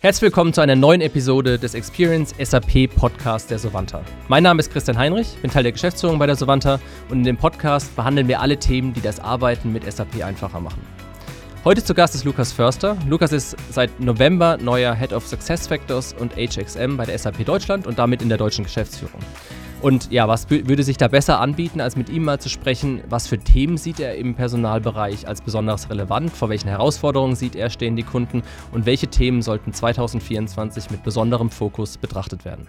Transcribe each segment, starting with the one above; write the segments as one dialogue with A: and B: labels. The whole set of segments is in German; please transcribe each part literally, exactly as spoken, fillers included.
A: Herzlich willkommen zu einer neuen Episode des Experience S A P Podcast der Sovanta. Mein Name ist Christian Heinrich, bin Teil der Geschäftsführung bei der Sovanta und in dem Podcast behandeln wir alle Themen, die das Arbeiten mit S A P einfacher machen. Heute zu Gast ist Lukas Förster. Lukas ist seit November neuer Head of SuccessFactors und H X M bei der S A P Deutschland und damit in der deutschen Geschäftsführung. Und ja, was b- würde sich da besser anbieten, als mit ihm mal zu sprechen, was für Themen sieht er im Personalbereich als besonders relevant, vor welchen Herausforderungen sieht er, stehen die Kunden und welche Themen sollten zwanzig vierundzwanzig mit besonderem Fokus betrachtet werden.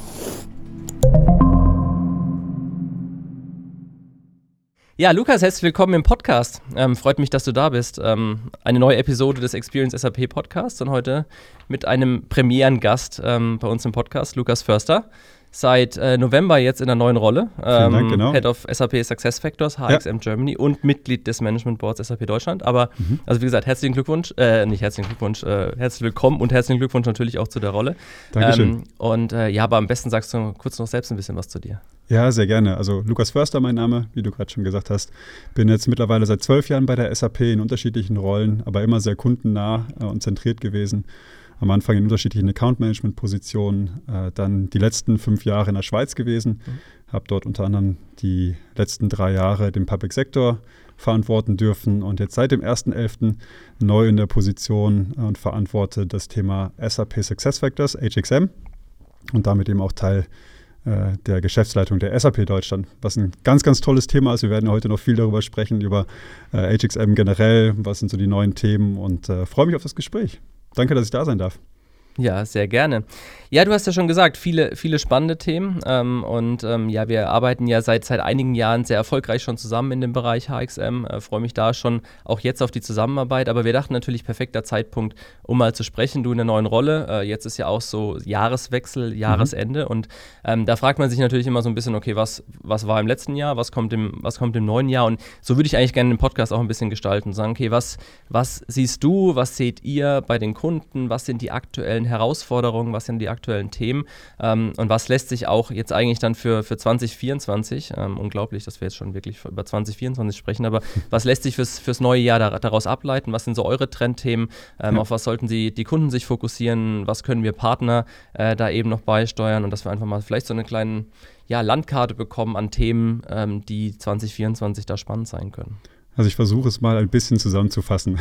A: Ja, Lukas, herzlich willkommen im Podcast. Ähm, freut mich, dass du da bist. Ähm, eine neue Episode des Experience S A P Podcasts und heute mit einem Premierengast ähm, bei uns im Podcast, Lukas Förster. Seit äh, November jetzt in einer neuen Rolle. Ähm,
B: Dank, genau.
A: Head of S A P SuccessFactors, H X M ja. Germany und Mitglied des Management Boards S A P Deutschland. Aber, mhm. also wie gesagt, herzlichen Glückwunsch, äh, nicht herzlichen Glückwunsch, äh, herzlich willkommen und herzlichen Glückwunsch natürlich auch zu der Rolle.
B: Dankeschön.
A: Ähm, und äh, ja, aber am besten sagst du kurz noch selbst ein bisschen was zu dir.
B: Ja, sehr gerne. Also Lukas Förster, mein Name, wie du gerade schon gesagt hast. Bin jetzt mittlerweile seit zwölf Jahren bei der S A P in unterschiedlichen Rollen, aber immer sehr kundennah äh, und zentriert gewesen. Am Anfang in unterschiedlichen Account-Management-Positionen, äh, dann die letzten fünf Jahre in der Schweiz gewesen. Mhm. Habe dort unter anderem die letzten drei Jahre den Public Sector verantworten dürfen und jetzt seit dem ersten elften neu in der Position äh, und verantworte das Thema S A P SuccessFactors, H X M, und damit eben auch Teil äh, der Geschäftsleitung der S A P Deutschland, was ein ganz, ganz tolles Thema ist. Wir werden heute noch viel darüber sprechen, über äh, H X M generell, was sind so die neuen Themen und äh, freue mich auf das Gespräch. Danke, dass ich da sein darf.
A: Ja, sehr gerne. Ja, du hast ja schon gesagt, viele, viele spannende Themen ähm, und ähm, ja, wir arbeiten ja seit, seit einigen Jahren sehr erfolgreich schon zusammen in dem Bereich H X M. Äh, freue mich da schon auch jetzt auf die Zusammenarbeit, aber wir dachten natürlich, perfekter Zeitpunkt, um mal zu sprechen, du in der neuen Rolle. Äh, jetzt ist ja auch so Jahreswechsel, Jahresende mhm. und ähm, da fragt man sich natürlich immer so ein bisschen, okay, was, was war im letzten Jahr, was kommt im, was kommt im neuen Jahr und so würde ich eigentlich gerne den Podcast auch ein bisschen gestalten, sagen, okay, was, was siehst du, was seht ihr bei den Kunden, was sind die aktuellen Herausforderungen, was sind die aktuellen Themen ähm, und was lässt sich auch jetzt eigentlich dann für, für zwanzig vierundzwanzig, ähm, unglaublich, dass wir jetzt schon wirklich über zwanzig vierundzwanzig sprechen, aber was lässt sich fürs, fürs neue Jahr da, daraus ableiten, was sind so eure Trendthemen, ähm, ja. auf was sollten die, die Kunden sich fokussieren, was können wir Partner äh, da eben noch beisteuern und dass wir einfach mal vielleicht so eine kleine ja, Landkarte bekommen an Themen, ähm, die zwanzig vierundzwanzig da spannend sein können.
B: Also ich versuche es mal ein bisschen zusammenzufassen.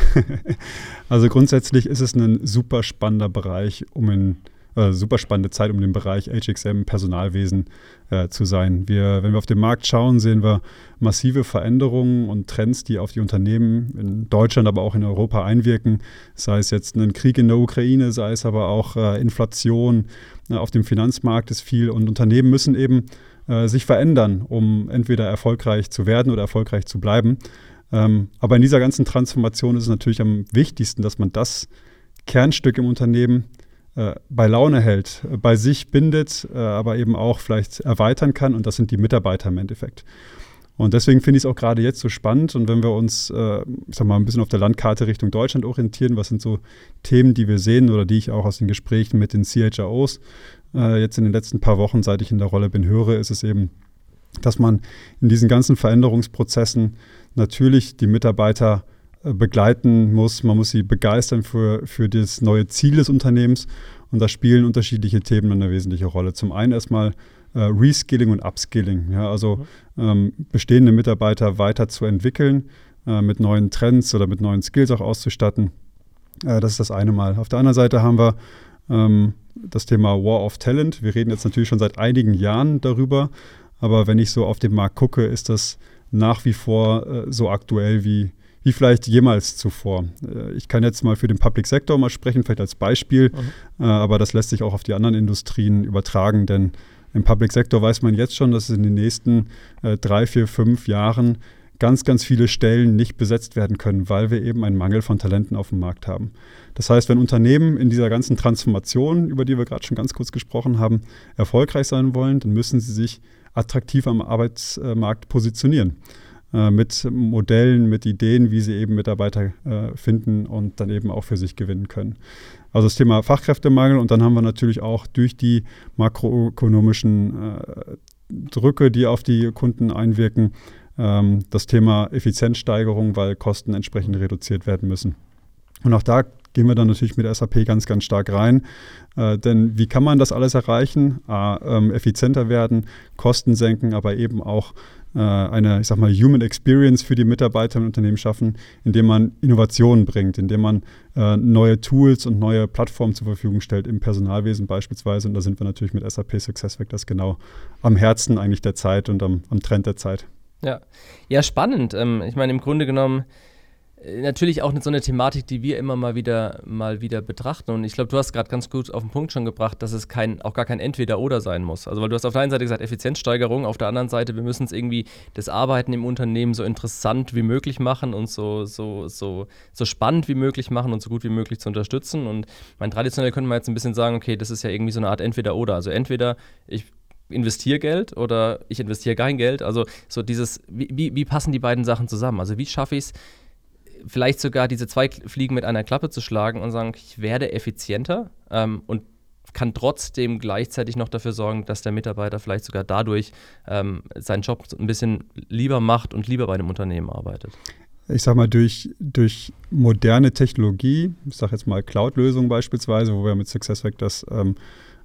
B: Also grundsätzlich ist es ein super spannender Bereich, um in äh, super spannende Zeit, um den Bereich H X M Personalwesen äh, zu sein. Wir, wenn wir auf den Markt schauen, sehen wir massive Veränderungen und Trends, die auf die Unternehmen in Deutschland, aber auch in Europa einwirken. Sei es jetzt ein Krieg in der Ukraine, sei es aber auch äh, Inflation. Äh, auf dem Finanzmarkt ist viel und Unternehmen müssen eben äh, sich verändern, um entweder erfolgreich zu werden oder erfolgreich zu bleiben. Ähm, aber in dieser ganzen Transformation ist es natürlich am wichtigsten, dass man das Kernstück im Unternehmen äh, bei Laune hält, äh, bei sich bindet, äh, aber eben auch vielleicht erweitern kann. Und das sind die Mitarbeiter im Endeffekt. Und deswegen finde ich es auch gerade jetzt so spannend. Und wenn wir uns, äh, ich sag mal, ein bisschen auf der Landkarte Richtung Deutschland orientieren, was sind so Themen, die wir sehen oder die ich auch aus den Gesprächen mit den C H R Os äh, jetzt in den letzten paar Wochen, seit ich in der Rolle bin, höre, ist es eben, dass man in diesen ganzen Veränderungsprozessen natürlich die Mitarbeiter äh, begleiten muss. Man muss sie begeistern für, für das neue Ziel des Unternehmens. Und da spielen unterschiedliche Themen eine wesentliche Rolle. Zum einen erstmal äh, Reskilling und Upskilling. Ja, also mhm. ähm, bestehende Mitarbeiter weiterzuentwickeln, äh, mit neuen Trends oder mit neuen Skills auch auszustatten. Äh, das ist das eine Mal. Auf der anderen Seite haben wir ähm, das Thema War of Talent. Wir reden jetzt natürlich schon seit einigen Jahren darüber. Aber wenn ich so auf den Markt gucke, ist das nach wie vor äh, so aktuell wie, wie vielleicht jemals zuvor. Äh, ich kann jetzt mal für den Public Sector mal sprechen, vielleicht als Beispiel, mhm. äh, aber das lässt sich auch auf die anderen Industrien übertragen, denn im Public Sector weiß man jetzt schon, dass in den nächsten äh, drei, vier, fünf Jahren ganz, ganz viele Stellen nicht besetzt werden können, weil wir eben einen Mangel von Talenten auf dem Markt haben. Das heißt, wenn Unternehmen in dieser ganzen Transformation, über die wir gerade schon ganz kurz gesprochen haben, erfolgreich sein wollen, dann müssen sie sich attraktiv am Arbeitsmarkt positionieren. Äh, mit Modellen, mit Ideen, wie sie eben Mitarbeiter äh, finden und dann eben auch für sich gewinnen können. Also das Thema Fachkräftemangel und dann haben wir natürlich auch durch die makroökonomischen äh, Drücke, die auf die Kunden einwirken, ähm, das Thema Effizienzsteigerung, weil Kosten entsprechend reduziert werden müssen. Und auch da gehen wir dann natürlich mit S A P ganz, ganz stark rein. Äh, denn wie kann man das alles erreichen? A, ähm, effizienter werden, Kosten senken, aber eben auch äh, eine, ich sag mal, Human Experience für die Mitarbeiter im Unternehmen schaffen, indem man Innovationen bringt, indem man äh, neue Tools und neue Plattformen zur Verfügung stellt, im Personalwesen beispielsweise. Und da sind wir natürlich mit S A P SuccessFactors genau am Herzen eigentlich der Zeit und am, am Trend der Zeit.
A: Ja, ja, spannend. Ähm, ich meine, im Grunde genommen natürlich auch so eine Thematik, die wir immer mal wieder, mal wieder betrachten. Und ich glaube, du hast gerade ganz gut auf den Punkt schon gebracht, dass es kein, auch gar kein Entweder-Oder sein muss. Also weil du hast auf der einen Seite gesagt, Effizienzsteigerung, auf der anderen Seite, wir müssen es irgendwie das Arbeiten im Unternehmen so interessant wie möglich machen und so, so, so, so spannend wie möglich machen und so gut wie möglich zu unterstützen. Und mein traditionell könnte man jetzt ein bisschen sagen, okay, das ist ja irgendwie so eine Art Entweder-Oder. Also entweder ich investiere Geld oder ich investiere kein Geld. Also so dieses, wie, wie, wie passen die beiden Sachen zusammen? Also wie schaffe ich es, vielleicht sogar diese zwei Fliegen mit einer Klappe zu schlagen und sagen, ich werde effizienter ähm, und kann trotzdem gleichzeitig noch dafür sorgen, dass der Mitarbeiter vielleicht sogar dadurch ähm, seinen Job ein bisschen lieber macht und lieber bei einem Unternehmen arbeitet.
B: Ich sag mal, durch, durch moderne Technologie, ich sage jetzt mal Cloud-Lösungen beispielsweise, wo wir mit SuccessFactors ähm,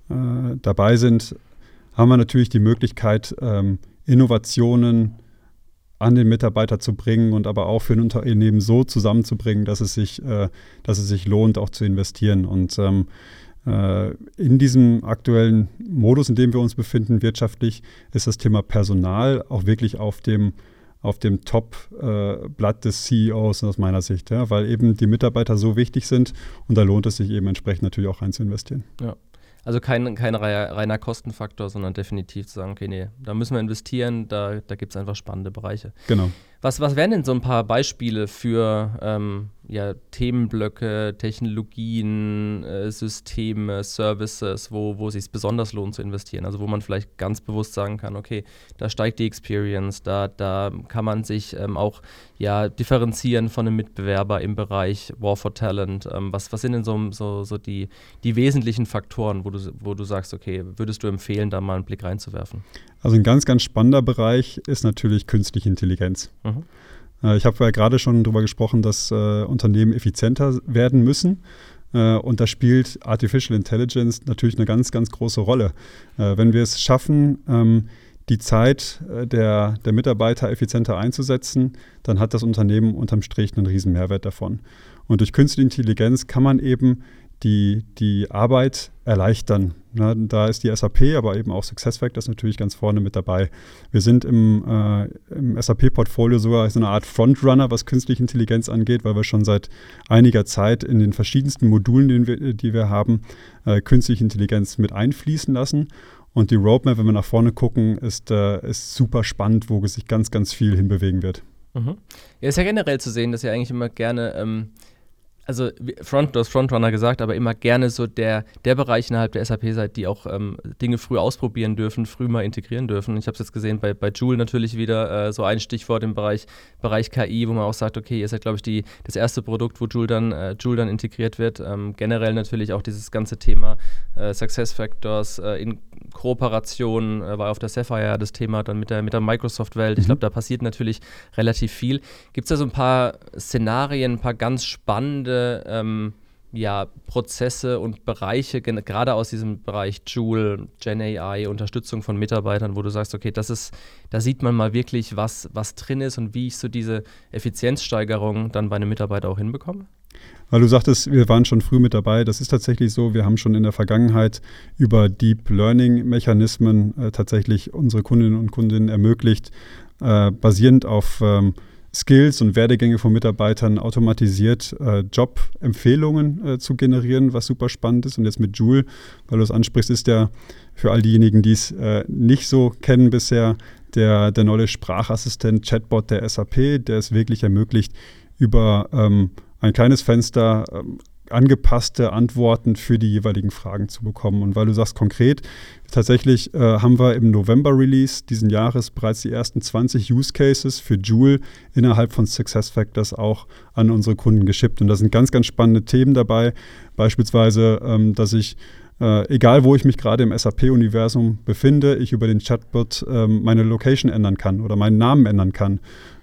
B: äh, dabei sind, haben wir natürlich die Möglichkeit, ähm, Innovationen an den Mitarbeiter zu bringen und aber auch für ein Unternehmen so zusammenzubringen, dass es sich, äh, dass es sich lohnt, auch zu investieren. Und ähm, äh, in diesem aktuellen Modus, in dem wir uns befinden, wirtschaftlich, ist das Thema Personal auch wirklich auf dem, auf dem Top-Blatt äh, des C E Os aus meiner Sicht, ja, weil eben die Mitarbeiter so wichtig sind und da lohnt es sich eben entsprechend natürlich auch rein zu investieren.
A: Ja. Also kein, kein reiner Kostenfaktor, sondern definitiv zu sagen, okay, nee, da müssen wir investieren, da, da gibt es einfach spannende Bereiche.
B: Genau.
A: Was, was wären denn so ein paar Beispiele für ähm, ja, Themenblöcke, Technologien, äh, Systeme, Services, wo, wo es sich besonders lohnt zu investieren? Also wo man vielleicht ganz bewusst sagen kann, okay, da steigt die Experience, da, da kann man sich ähm, auch ja, differenzieren von einem Mitbewerber im Bereich War for Talent. Ähm, was, was sind denn so, so, so die, die wesentlichen Faktoren, wo du, wo du sagst, okay, würdest du empfehlen, da mal einen Blick reinzuwerfen?
B: Also ein ganz, ganz spannender Bereich ist natürlich künstliche Intelligenz. Mhm. Äh, ich habe ja gerade schon darüber gesprochen, dass äh, Unternehmen effizienter werden müssen. Äh, und da spielt Artificial Intelligence natürlich eine ganz, ganz große Rolle. Äh, wenn wir es schaffen, ähm, die Zeit äh, der, der Mitarbeiter effizienter einzusetzen, dann hat das Unternehmen unterm Strich einen riesen Mehrwert davon. Und durch künstliche Intelligenz kann man eben die, die Arbeit erleichtern. Na, da ist die S A P, aber eben auch SuccessFactors natürlich ganz vorne mit dabei. Wir sind im, äh, im S A P-Portfolio sogar so eine Art Frontrunner, was künstliche Intelligenz angeht, weil wir schon seit einiger Zeit in den verschiedensten Modulen, die wir, die wir haben, äh, künstliche Intelligenz mit einfließen lassen. Und die Roadmap, wenn wir nach vorne gucken, ist, äh, ist super spannend, wo sich ganz, ganz viel hinbewegen wird.
A: Mhm. Ja, ist ja generell zu sehen, dass ihr eigentlich immer gerne ähm Also Front, du hast Frontrunner gesagt, aber immer gerne so der, der Bereich innerhalb der S A P seid, die auch ähm, Dinge früh ausprobieren dürfen, früh mal integrieren dürfen. Ich habe es jetzt gesehen bei, bei Joule natürlich wieder äh, so ein Stichwort im Bereich, Bereich K I, wo man auch sagt, okay, ihr seid, glaube ich, die, das erste Produkt, wo Joule dann, äh, Joule dann integriert wird. Ähm, generell natürlich auch dieses ganze Thema äh, SuccessFactors äh, in Kooperation, äh, war auf der Sapphire das Thema dann mit der, mit der Microsoft-Welt. Mhm. Ich glaube, da passiert natürlich relativ viel. Gibt es da so ein paar Szenarien, ein paar ganz spannende Ähm, ja, Prozesse und Bereiche, gen- gerade aus diesem Bereich Joule, Gen A I, Unterstützung von Mitarbeitern, wo du sagst, okay, das ist, da sieht man mal wirklich, was, was drin ist und wie ich so diese Effizienzsteigerung dann bei einem Mitarbeiter auch hinbekomme?
B: Weil du sagtest, wir waren schon früh mit dabei. Das ist tatsächlich so. Wir haben schon in der Vergangenheit über Deep Learning-Mechanismen äh, tatsächlich unsere Kundinnen und Kunden ermöglicht, äh, basierend auf ähm, Skills und Werdegänge von Mitarbeitern automatisiert äh, Jobempfehlungen äh, zu generieren, was super spannend ist. Und jetzt mit Joule, weil du es ansprichst, ist der für all diejenigen, die es äh, nicht so kennen bisher, der, der neue Sprachassistent, Chatbot der S A P, der es wirklich ermöglicht, über ähm, ein kleines Fenster ähm, angepasste Antworten für die jeweiligen Fragen zu bekommen. Und weil du sagst konkret, tatsächlich äh, haben wir im November-Release diesen Jahres bereits die ersten zwanzig Use Cases für Joule innerhalb von SuccessFactors auch an unsere Kunden geschippt. Und da sind ganz, ganz spannende Themen dabei. Beispielsweise, ähm, dass ich Äh, egal, wo ich mich gerade im S A P-Universum befinde, ich über den Chatbot ähm, meine Location ändern kann oder meinen Namen ändern kann.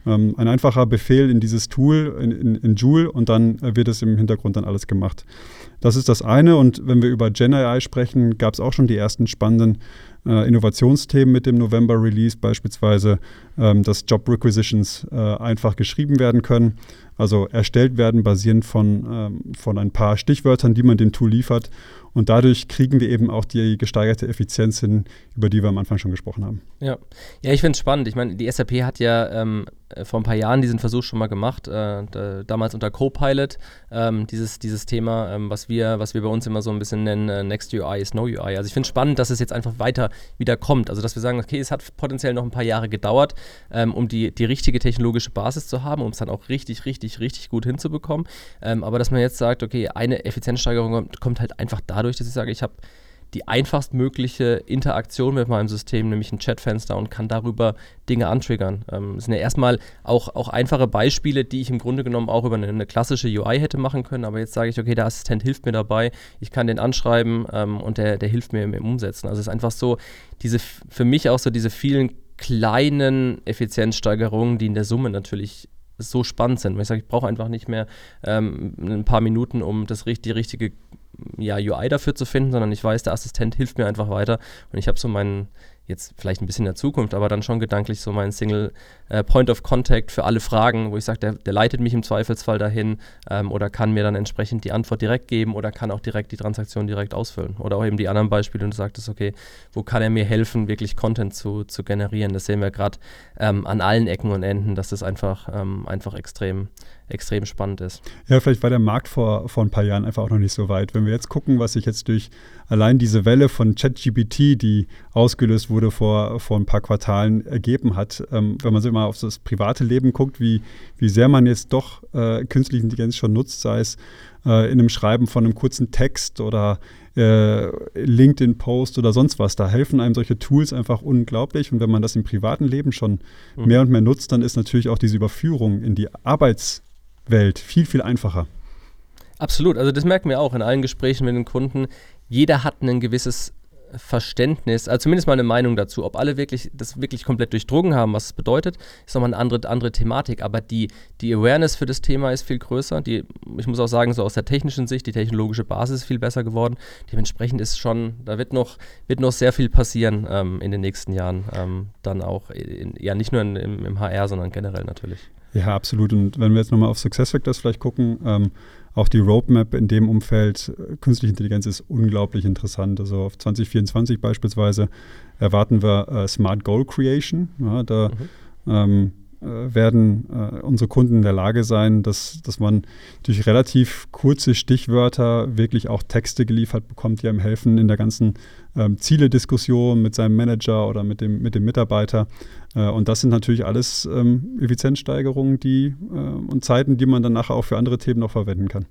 B: Ähm, ein einfacher Befehl in dieses Tool, in, in, in Joule, und dann äh, wird es im Hintergrund dann alles gemacht. Das ist das eine, und wenn wir über Gen A I sprechen, gab es auch schon die ersten spannenden äh, Innovationsthemen mit dem November-Release, beispielsweise, ähm, dass Job Requisitions äh, einfach geschrieben werden können, also erstellt werden basierend von, ähm, von ein paar Stichwörtern, die man dem Tool liefert. Und dadurch kriegen wir eben auch die gesteigerte Effizienz hin, über die wir am Anfang schon gesprochen haben.
A: Ja, ja, ich finde es spannend. Ich meine, die S A P hat ja ähm, vor ein paar Jahren diesen Versuch schon mal gemacht, äh, da, damals unter Copilot, ähm, dieses, dieses Thema, ähm, was, wir, was wir bei uns immer so ein bisschen nennen, äh, Next U I is No U I. Also ich finde es spannend, dass es jetzt einfach weiter wieder kommt. Also dass wir sagen, okay, es hat potenziell noch ein paar Jahre gedauert, ähm, um die, die richtige technologische Basis zu haben, um es dann auch richtig, richtig, richtig gut hinzubekommen. Ähm, aber dass man jetzt sagt, okay, eine Effizienzsteigerung kommt, kommt halt einfach dadurch, dadurch, dass ich sage, ich habe die einfachstmögliche Interaktion mit meinem System, nämlich ein Chatfenster, und kann darüber Dinge antriggern. Ähm, das sind ja erstmal auch, auch einfache Beispiele, die ich im Grunde genommen auch über eine, eine klassische U I hätte machen können, aber jetzt sage ich, okay, der Assistent hilft mir dabei, ich kann den anschreiben ähm, und der, der hilft mir im, im Umsetzen. Also es ist einfach so, diese, für mich auch so diese vielen kleinen Effizienzsteigerungen, die in der Summe natürlich so spannend sind. Weil ich sage, ich brauche einfach nicht mehr ähm, ein paar Minuten, um das, die richtige ja, U I dafür zu finden, sondern ich weiß, der Assistent hilft mir einfach weiter, und ich habe so meinen, jetzt vielleicht ein bisschen in der Zukunft, aber dann schon gedanklich so meinen Single äh, Point of Contact für alle Fragen, wo ich sage, der, der leitet mich im Zweifelsfall dahin ähm, oder kann mir dann entsprechend die Antwort direkt geben oder kann auch direkt die Transaktion direkt ausfüllen. Oder auch eben die anderen Beispiele, und du sagtest, okay, wo kann er mir helfen, wirklich Content zu, zu generieren? Das sehen wir gerade ähm, an allen Ecken und Enden, dass das einfach, ähm, einfach extrem, extrem spannend ist.
B: Ja, vielleicht war der Markt vor, vor ein paar Jahren einfach auch noch nicht so weit. Wenn wir jetzt gucken, was sich jetzt durch allein diese Welle von ChatGPT, die ausgelöst wurde vor, vor ein paar Quartalen, ergeben hat, ähm, wenn man so mal auf das private Leben guckt, wie, wie sehr man jetzt doch äh, künstliche Intelligenz schon nutzt, sei es äh, in einem Schreiben von einem kurzen Text oder äh, LinkedIn-Post oder sonst was. Da helfen einem solche Tools einfach unglaublich. Und wenn man das im privaten Leben schon mhm. mehr und mehr nutzt, dann ist natürlich auch diese Überführung in die Arbeitswelt viel, viel einfacher.
A: Absolut, also das merken wir auch in allen Gesprächen mit den Kunden. Jeder hat ein gewisses Verständnis, also zumindest mal eine Meinung dazu. Ob alle wirklich das wirklich komplett durchdrungen haben, was es bedeutet, ist nochmal eine andere, andere Thematik. Aber die, die Awareness für das Thema ist viel größer. Die, ich muss auch sagen, so aus der technischen Sicht, die technologische Basis ist viel besser geworden. Dementsprechend ist schon, da wird noch, wird noch sehr viel passieren ähm, in den nächsten Jahren. Ähm, dann auch, in, ja nicht nur in, im, im H R, sondern generell natürlich.
B: Ja, absolut. Und wenn wir jetzt nochmal auf SuccessFactors vielleicht gucken, ähm, auch die Roadmap in dem Umfeld, künstliche Intelligenz ist unglaublich interessant. Also auf zwanzig vierundzwanzig beispielsweise erwarten wir äh, Smart Goal Creation. Ja, da mhm. ähm, äh, werden äh, unsere Kunden in der Lage sein, dass, dass man durch relativ kurze Stichwörter wirklich auch Texte geliefert bekommt, die einem helfen in der ganzen ähm, Ziele-Diskussion mit seinem Manager oder mit dem, mit dem Mitarbeiter. Äh, und das sind natürlich alles ähm, Effizienzsteigerungen die, äh, und Zeiten, die man dann nachher auch für andere Themen noch verwenden kann.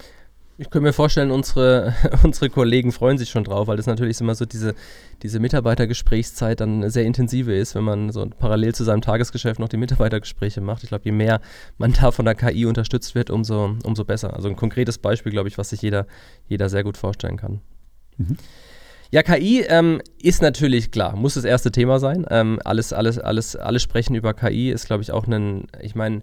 A: Ich könnte mir vorstellen, unsere, unsere Kollegen freuen sich schon drauf, weil das natürlich immer so diese, diese Mitarbeitergesprächszeit dann eine sehr intensive ist, wenn man so parallel zu seinem Tagesgeschäft noch die Mitarbeitergespräche macht. Ich glaube, je mehr man da von der K I unterstützt wird, umso, umso besser. Also ein konkretes Beispiel, glaube ich, was sich jeder, jeder sehr gut vorstellen kann. Mhm. Ja, K I ähm, ist natürlich, klar, muss das erste Thema sein. Ähm, alles, alles, alles, alle sprechen über K I, ist, glaube ich, auch ein, ich meine,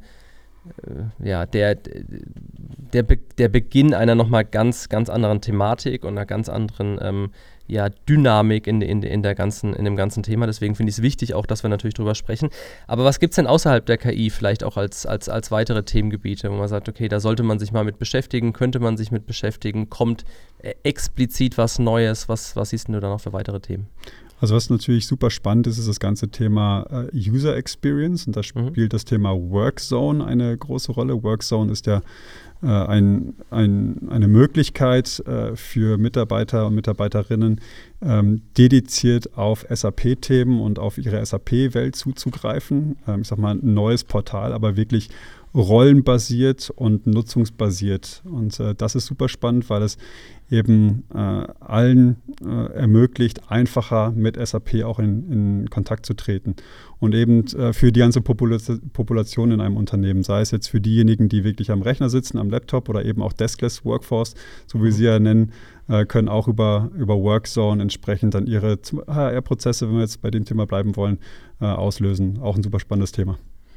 A: äh, ja, der, der, Be- der Beginn einer nochmal ganz, ganz anderen Thematik und einer ganz anderen ähm, ja, Dynamik in, in, in, der ganzen, in dem ganzen Thema. Deswegen finde ich es wichtig auch, dass wir natürlich drüber sprechen. Aber was gibt es denn außerhalb der K I vielleicht auch als, als, als weitere Themengebiete, wo man sagt, okay, da sollte man sich mal mit beschäftigen, könnte man sich mit beschäftigen, kommt äh, explizit was Neues? Was, was siehst du da noch für weitere Themen?
B: Also was natürlich super spannend ist, ist das ganze Thema äh, User Experience, und da spielt mhm. das Thema Workzone eine große Rolle. Workzone ist ja äh, ein, ein, eine Möglichkeit äh, für Mitarbeiter und Mitarbeiterinnen, ähm, dediziert auf S A P-Themen und auf ihre S A P-Welt zuzugreifen. Ähm, ich sag mal, ein neues Portal, aber wirklich rollenbasiert und nutzungsbasiert. Und äh, das ist super spannend, weil es eben äh, allen äh, ermöglicht, einfacher mit S A P auch in, in Kontakt zu treten. Und eben äh, für die ganze Popula- Population in einem Unternehmen, sei es jetzt für diejenigen, die wirklich am Rechner sitzen, am Laptop, oder eben auch Deskless Workforce, so wie mhm. sie ja nennen, äh, können auch über, über Workzone entsprechend dann ihre H R-Prozesse, wenn wir jetzt bei dem Thema bleiben wollen, äh, auslösen. Auch ein super spannendes Thema.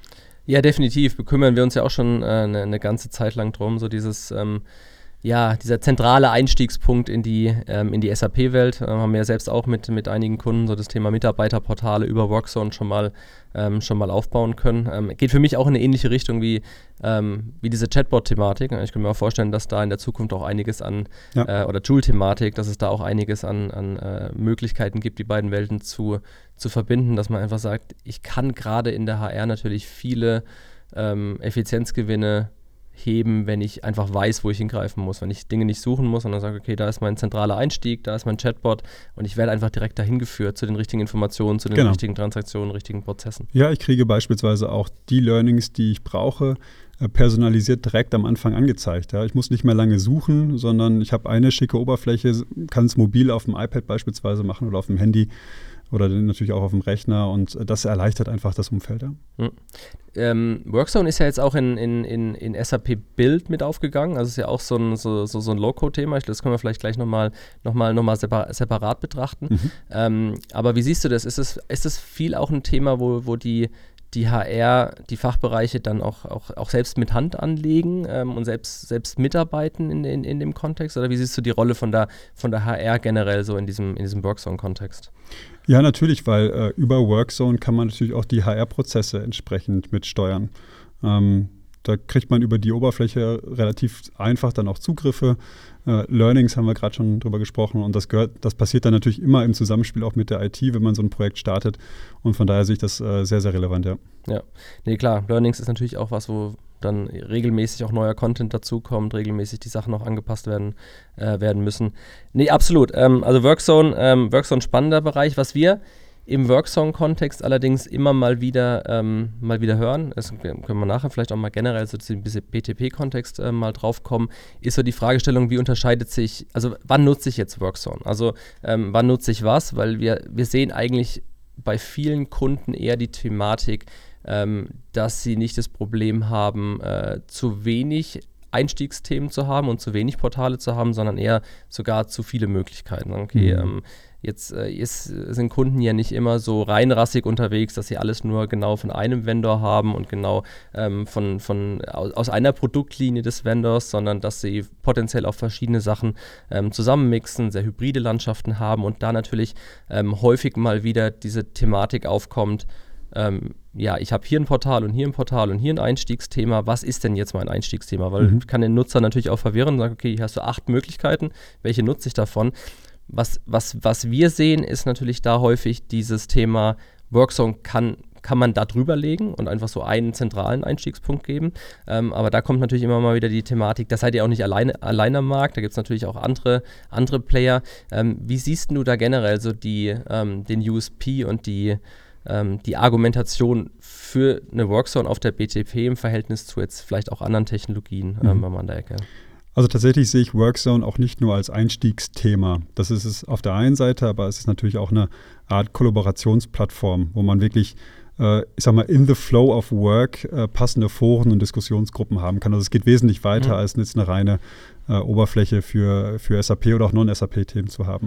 A: Ja, definitiv. Bekümmern wir uns ja auch schon äh, eine, eine ganze Zeit lang drum, so dieses, ähm, ja, dieser zentrale Einstiegspunkt in die, ähm, in die S A P-Welt. Ähm, haben wir ja selbst auch mit, mit einigen Kunden so das Thema Mitarbeiterportale über Workzone schon mal, ähm, schon mal aufbauen können. Ähm, geht für mich auch in eine ähnliche Richtung wie, ähm, wie diese Chatbot-Thematik. Ich kann mir auch vorstellen, dass da in der Zukunft auch einiges an, ja. äh, oder Joule-Thematik, dass es da auch einiges an, an äh, Möglichkeiten gibt, die beiden Welten zu, zu verbinden, dass man einfach sagt, ich kann gerade in der H R natürlich viele ähm, Effizienzgewinne heben, wenn ich einfach weiß, wo ich hingreifen muss, wenn ich Dinge nicht suchen muss, sondern sage, okay, da ist mein zentraler Einstieg, da ist mein Chatbot und ich werde einfach direkt dahin geführt zu den richtigen Informationen, zu den genau. richtigen Transaktionen, richtigen Prozessen.
B: Ja, ich kriege beispielsweise auch die Learnings, die ich brauche, personalisiert direkt am Anfang angezeigt. Ja. Ich muss nicht mehr lange suchen, sondern ich habe eine schicke Oberfläche, kann es mobil auf dem iPad beispielsweise machen oder auf dem Handy oder natürlich auch auf dem Rechner und das erleichtert einfach das Umfeld. Ja.
A: Mhm. Ähm, Workzone ist ja jetzt auch in, in, in, in S A P Build mit aufgegangen, also ist ja auch so ein, so, so, so ein Low-Code-Thema, das können wir vielleicht gleich nochmal noch mal, noch mal separ- separat betrachten. Mhm. Ähm, aber wie siehst du das? Ist es, ist es viel auch ein Thema, wo, wo die die H R, die Fachbereiche dann auch, auch, auch selbst mit Hand anlegen ähm, und selbst, selbst mitarbeiten in, in, in dem Kontext? Oder wie siehst du die Rolle von der, von der H R generell so in diesem, in diesem Workzone-Kontext?
B: Ja, natürlich, weil äh, über Workzone kann man natürlich auch die H R-Prozesse entsprechend mitsteuern. Ähm, da kriegt man über die Oberfläche relativ einfach dann auch Zugriffe. Äh, Learnings haben wir gerade schon drüber gesprochen und das gehört, das passiert dann natürlich immer im Zusammenspiel auch mit der I T, wenn man so ein Projekt startet und von daher sehe ich das äh, sehr, sehr relevant, ja.
A: Ja, nee, klar, Learnings ist natürlich auch was, wo dann regelmäßig auch neuer Content dazukommt, regelmäßig die Sachen auch angepasst werden, äh, werden müssen. Nee, absolut. Ähm, also Workzone, ähm, Workzone spannender Bereich, was wir im Workzone-Kontext allerdings immer mal wieder, ähm, mal wieder hören, das können wir nachher vielleicht auch mal generell so ein bisschen B T P-Kontext äh, mal drauf kommen, ist so die Fragestellung, wie unterscheidet sich, also wann nutze ich jetzt Workzone? Also ähm, wann nutze ich was? Weil wir, wir sehen eigentlich bei vielen Kunden eher die Thematik, ähm, dass sie nicht das Problem haben, äh, zu wenig Einstiegsthemen zu haben und zu wenig Portale zu haben, sondern eher sogar zu viele Möglichkeiten. Okay, mhm. ähm, Jetzt äh, ist, sind Kunden ja nicht immer so reinrassig unterwegs, dass sie alles nur genau von einem Vendor haben und genau ähm, von, von, aus, aus einer Produktlinie des Vendors, sondern dass sie potenziell auch verschiedene Sachen ähm, zusammenmixen, sehr hybride Landschaften haben und da natürlich ähm, häufig mal wieder diese Thematik aufkommt, ähm, ja, ich habe hier ein Portal und hier ein Portal und hier ein Einstiegsthema. Was ist denn jetzt mein Einstiegsthema? Weil mhm. kann den Nutzer natürlich auch verwirren und sagen, okay, hier hast du acht Möglichkeiten, welche nutze ich davon? Was, was, was wir sehen, ist natürlich da häufig dieses Thema, Workzone kann, kann man da drüber legen und einfach so einen zentralen Einstiegspunkt geben. Ähm, aber da kommt natürlich immer mal wieder die Thematik, das seid ihr auch nicht alleine, alleine am Markt, da gibt es natürlich auch andere, andere Player. Ähm, wie siehst du da generell so die, ähm, den U S P und die, ähm, die Argumentation für eine Workzone auf der B T P im Verhältnis zu jetzt vielleicht auch anderen Technologien mhm. ähm, bei an der Ecke?
B: Also tatsächlich sehe ich Workzone auch nicht nur als Einstiegsthema. Das ist es auf der einen Seite, aber es ist natürlich auch eine Art Kollaborationsplattform, wo man wirklich, äh, ich sag mal, in the flow of work äh, passende Foren und Diskussionsgruppen haben kann. Also es geht wesentlich weiter, mhm. als jetzt eine reine äh, Oberfläche für, für S A P oder auch Non-S A P-Themen zu haben.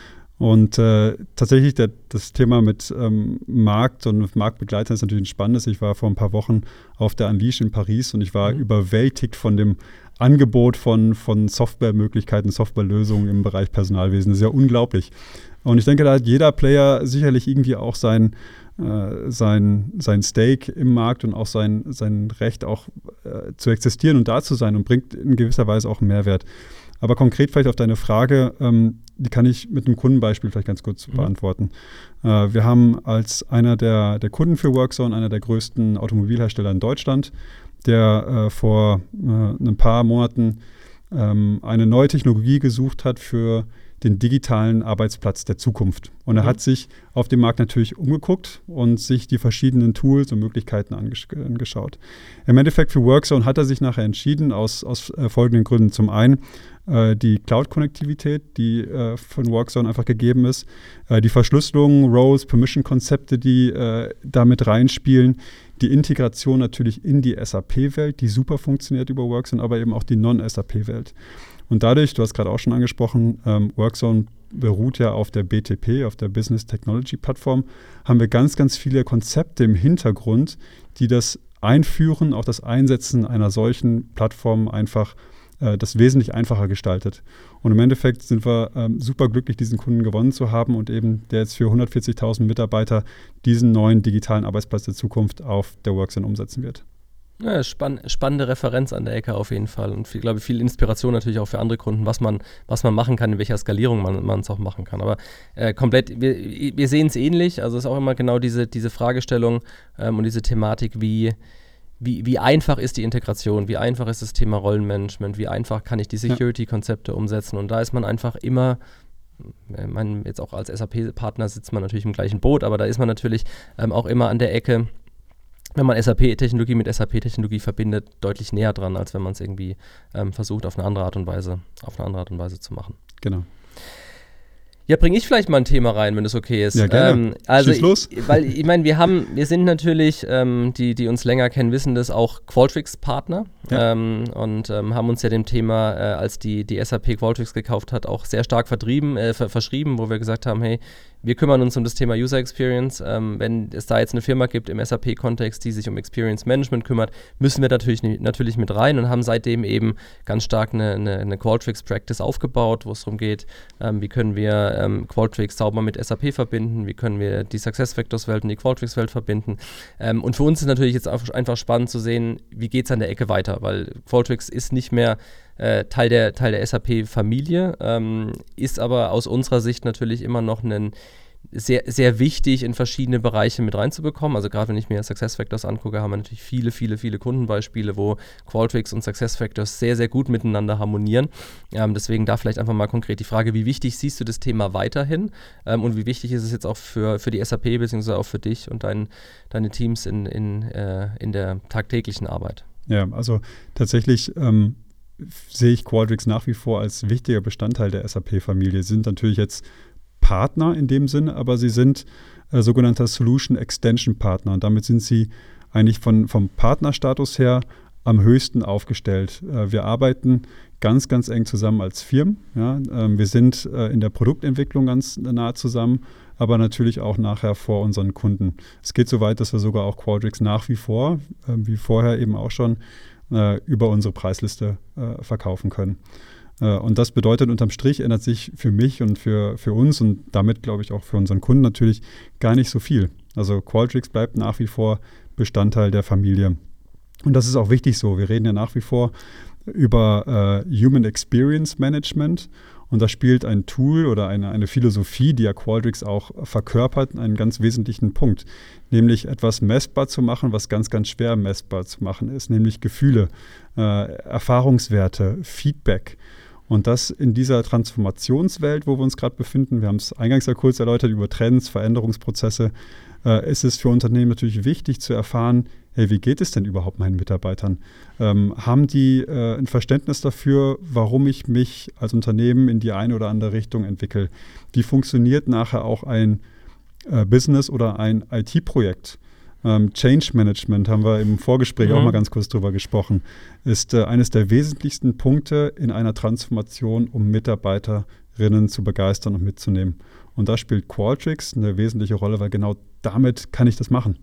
B: Und äh, tatsächlich der, das Thema mit ähm, Markt und Marktbegleitern ist natürlich ein spannendes. Ich war vor ein paar Wochen auf der Unleash in Paris und ich war mhm. überwältigt von dem Angebot von, von Softwaremöglichkeiten, Softwarelösungen im Bereich Personalwesen. Das ist ja unglaublich. Und ich denke, da hat jeder Player sicherlich irgendwie auch sein, äh, sein, sein Stake im Markt und auch sein, sein Recht auch äh, zu existieren und da zu sein und bringt in gewisser Weise auch einen Mehrwert. Aber konkret vielleicht auf deine Frage, ähm, die kann ich mit einem Kundenbeispiel vielleicht ganz kurz mhm. beantworten. Äh, wir haben als einer der, der Kunden für Workzone, einer der größten Automobilhersteller in Deutschland, der äh, vor äh, ein paar Monaten ähm, eine neue Technologie gesucht hat für den digitalen Arbeitsplatz der Zukunft. Und er mhm. hat sich auf dem Markt natürlich umgeguckt und sich die verschiedenen Tools und Möglichkeiten angesch- angeschaut. Im Endeffekt für Workzone hat er sich nachher entschieden, aus, aus äh, folgenden Gründen. Zum einen äh, die Cloud-Konnektivität, die äh, von Workzone einfach gegeben ist, äh, die Verschlüsselung, Roles, Permission-Konzepte, die äh, damit reinspielen, die Integration natürlich in die S A P-Welt, die super funktioniert über Workzone, aber eben auch die Non-S A P-Welt. Und dadurch, du hast gerade auch schon angesprochen, ähm, Workzone beruht ja auf der B T P, auf der Business Technology Plattform, haben wir ganz, ganz viele Konzepte im Hintergrund, die das Einführen, auch das Einsetzen einer solchen Plattform einfach äh, das wesentlich einfacher gestaltet. Und im Endeffekt sind wir ähm, super glücklich, diesen Kunden gewonnen zu haben und eben der jetzt für hundertvierzigtausend Mitarbeiter diesen neuen digitalen Arbeitsplatz der Zukunft auf der Workzen umsetzen wird.
A: Ja, spann- spannende Referenz an der Ecke auf jeden Fall und viel, glaube ich, viel Inspiration natürlich auch für andere Kunden, was man, was man machen kann, in welcher Skalierung man es auch machen kann. Aber äh, komplett, wir, wir sehen es ähnlich, also es ist auch immer genau diese, diese Fragestellung ähm, und diese Thematik, wie, wie, wie einfach ist die Integration, wie einfach ist das Thema Rollenmanagement, wie einfach kann ich die Security-Konzepte umsetzen und da ist man einfach immer, ich meine, jetzt auch als S A P-Partner sitzt man natürlich im gleichen Boot, aber da ist man natürlich ähm, auch immer an der Ecke, wenn man S A P-Technologie mit S A P-Technologie verbindet, deutlich näher dran, als wenn man es irgendwie ähm, versucht, auf eine andere Art und Weise, auf eine andere Art und Weise zu machen.
B: Genau.
A: Ja, bringe ich vielleicht mal ein Thema rein, wenn das okay ist.
B: Ja, gerne.
A: Ähm, also,
B: Schieß los.
A: Ich, weil ich meine, wir haben, wir sind natürlich, ähm, die, die uns länger kennen, wissen das auch Qualtrics-Partner
B: Ja.
A: ähm, und ähm, haben uns ja dem Thema, äh, als die, die S A P Qualtrics gekauft hat, auch sehr stark vertrieben, äh, ver- verschrieben, wo wir gesagt haben, hey, wir kümmern uns um das Thema User Experience. Ähm, wenn es da jetzt eine Firma gibt im S A P-Kontext, die sich um Experience Management kümmert, müssen wir natürlich, natürlich mit rein und haben seitdem eben ganz stark eine, eine, eine Qualtrics-Practice aufgebaut, wo es darum geht, ähm, wie können wir ähm, Qualtrics sauber mit S A P verbinden, wie können wir die SuccessFactors-Welt und die Qualtrics-Welt verbinden. Ähm, und für uns ist natürlich jetzt einfach, einfach spannend zu sehen, wie geht es an der Ecke weiter, weil Qualtrics ist nicht mehr Äh, Teil der, Teil der S A P-Familie, ähm, ist aber aus unserer Sicht natürlich immer noch ein sehr, sehr wichtig, in verschiedene Bereiche mit reinzubekommen. Also gerade wenn ich mir SuccessFactors angucke, haben wir natürlich viele, viele, viele Kundenbeispiele, wo Qualtrics und SuccessFactors sehr, sehr gut miteinander harmonieren. Ähm, deswegen da vielleicht einfach mal konkret die Frage, wie wichtig siehst du das Thema weiterhin ähm, und wie wichtig ist es jetzt auch für, für die S A P beziehungsweise auch für dich und dein, deine Teams in, in, äh, in der tagtäglichen Arbeit?
B: Ja, also tatsächlich ähm, sehe ich Qualtrics nach wie vor als wichtiger Bestandteil der S A P-Familie. Sie sind natürlich jetzt Partner in dem Sinne, aber sie sind äh, sogenannter Solution Extension Partner und damit sind sie eigentlich von, vom Partnerstatus her am höchsten aufgestellt. Äh, wir arbeiten ganz, ganz eng zusammen als Firmen. Ja? Ähm, wir sind äh, in der Produktentwicklung ganz nah zusammen, aber natürlich auch nachher vor unseren Kunden. Es geht so weit, dass wir sogar auch Qualtrics nach wie vor, äh, wie vorher eben auch schon, äh, über unsere Preisliste äh, verkaufen können. Äh, und das bedeutet, unterm Strich ändert sich für mich und für, für uns und damit, glaube ich, auch für unseren Kunden natürlich gar nicht so viel. Also Qualtrics bleibt nach wie vor Bestandteil der Familie. Und das ist auch wichtig so. Wir reden ja nach wie vor über äh, Human Experience Management und da spielt ein Tool oder eine, eine Philosophie, die ja Qualtrics auch verkörpert, einen ganz wesentlichen Punkt, nämlich etwas messbar zu machen, was ganz, ganz schwer messbar zu machen ist, nämlich Gefühle, äh, Erfahrungswerte, Feedback. Und das in dieser Transformationswelt, wo wir uns gerade befinden, wir haben es eingangs ja kurz erläutert über Trends, Veränderungsprozesse, äh, ist es für Unternehmen natürlich wichtig zu erfahren, hey, wie geht es denn überhaupt meinen Mitarbeitern? Ähm, haben die äh, ein Verständnis dafür, warum ich mich als Unternehmen in die eine oder andere Richtung entwickle? Wie funktioniert nachher auch ein äh, Business oder ein I T-Projekt? Ähm, Change Management, haben wir im Vorgespräch mhm. auch mal ganz kurz drüber gesprochen, ist äh, eines der wesentlichsten Punkte in einer Transformation, um Mitarbeiterinnen zu begeistern und mitzunehmen. Und da spielt Qualtrics eine wesentliche Rolle, weil genau damit kann ich das machen.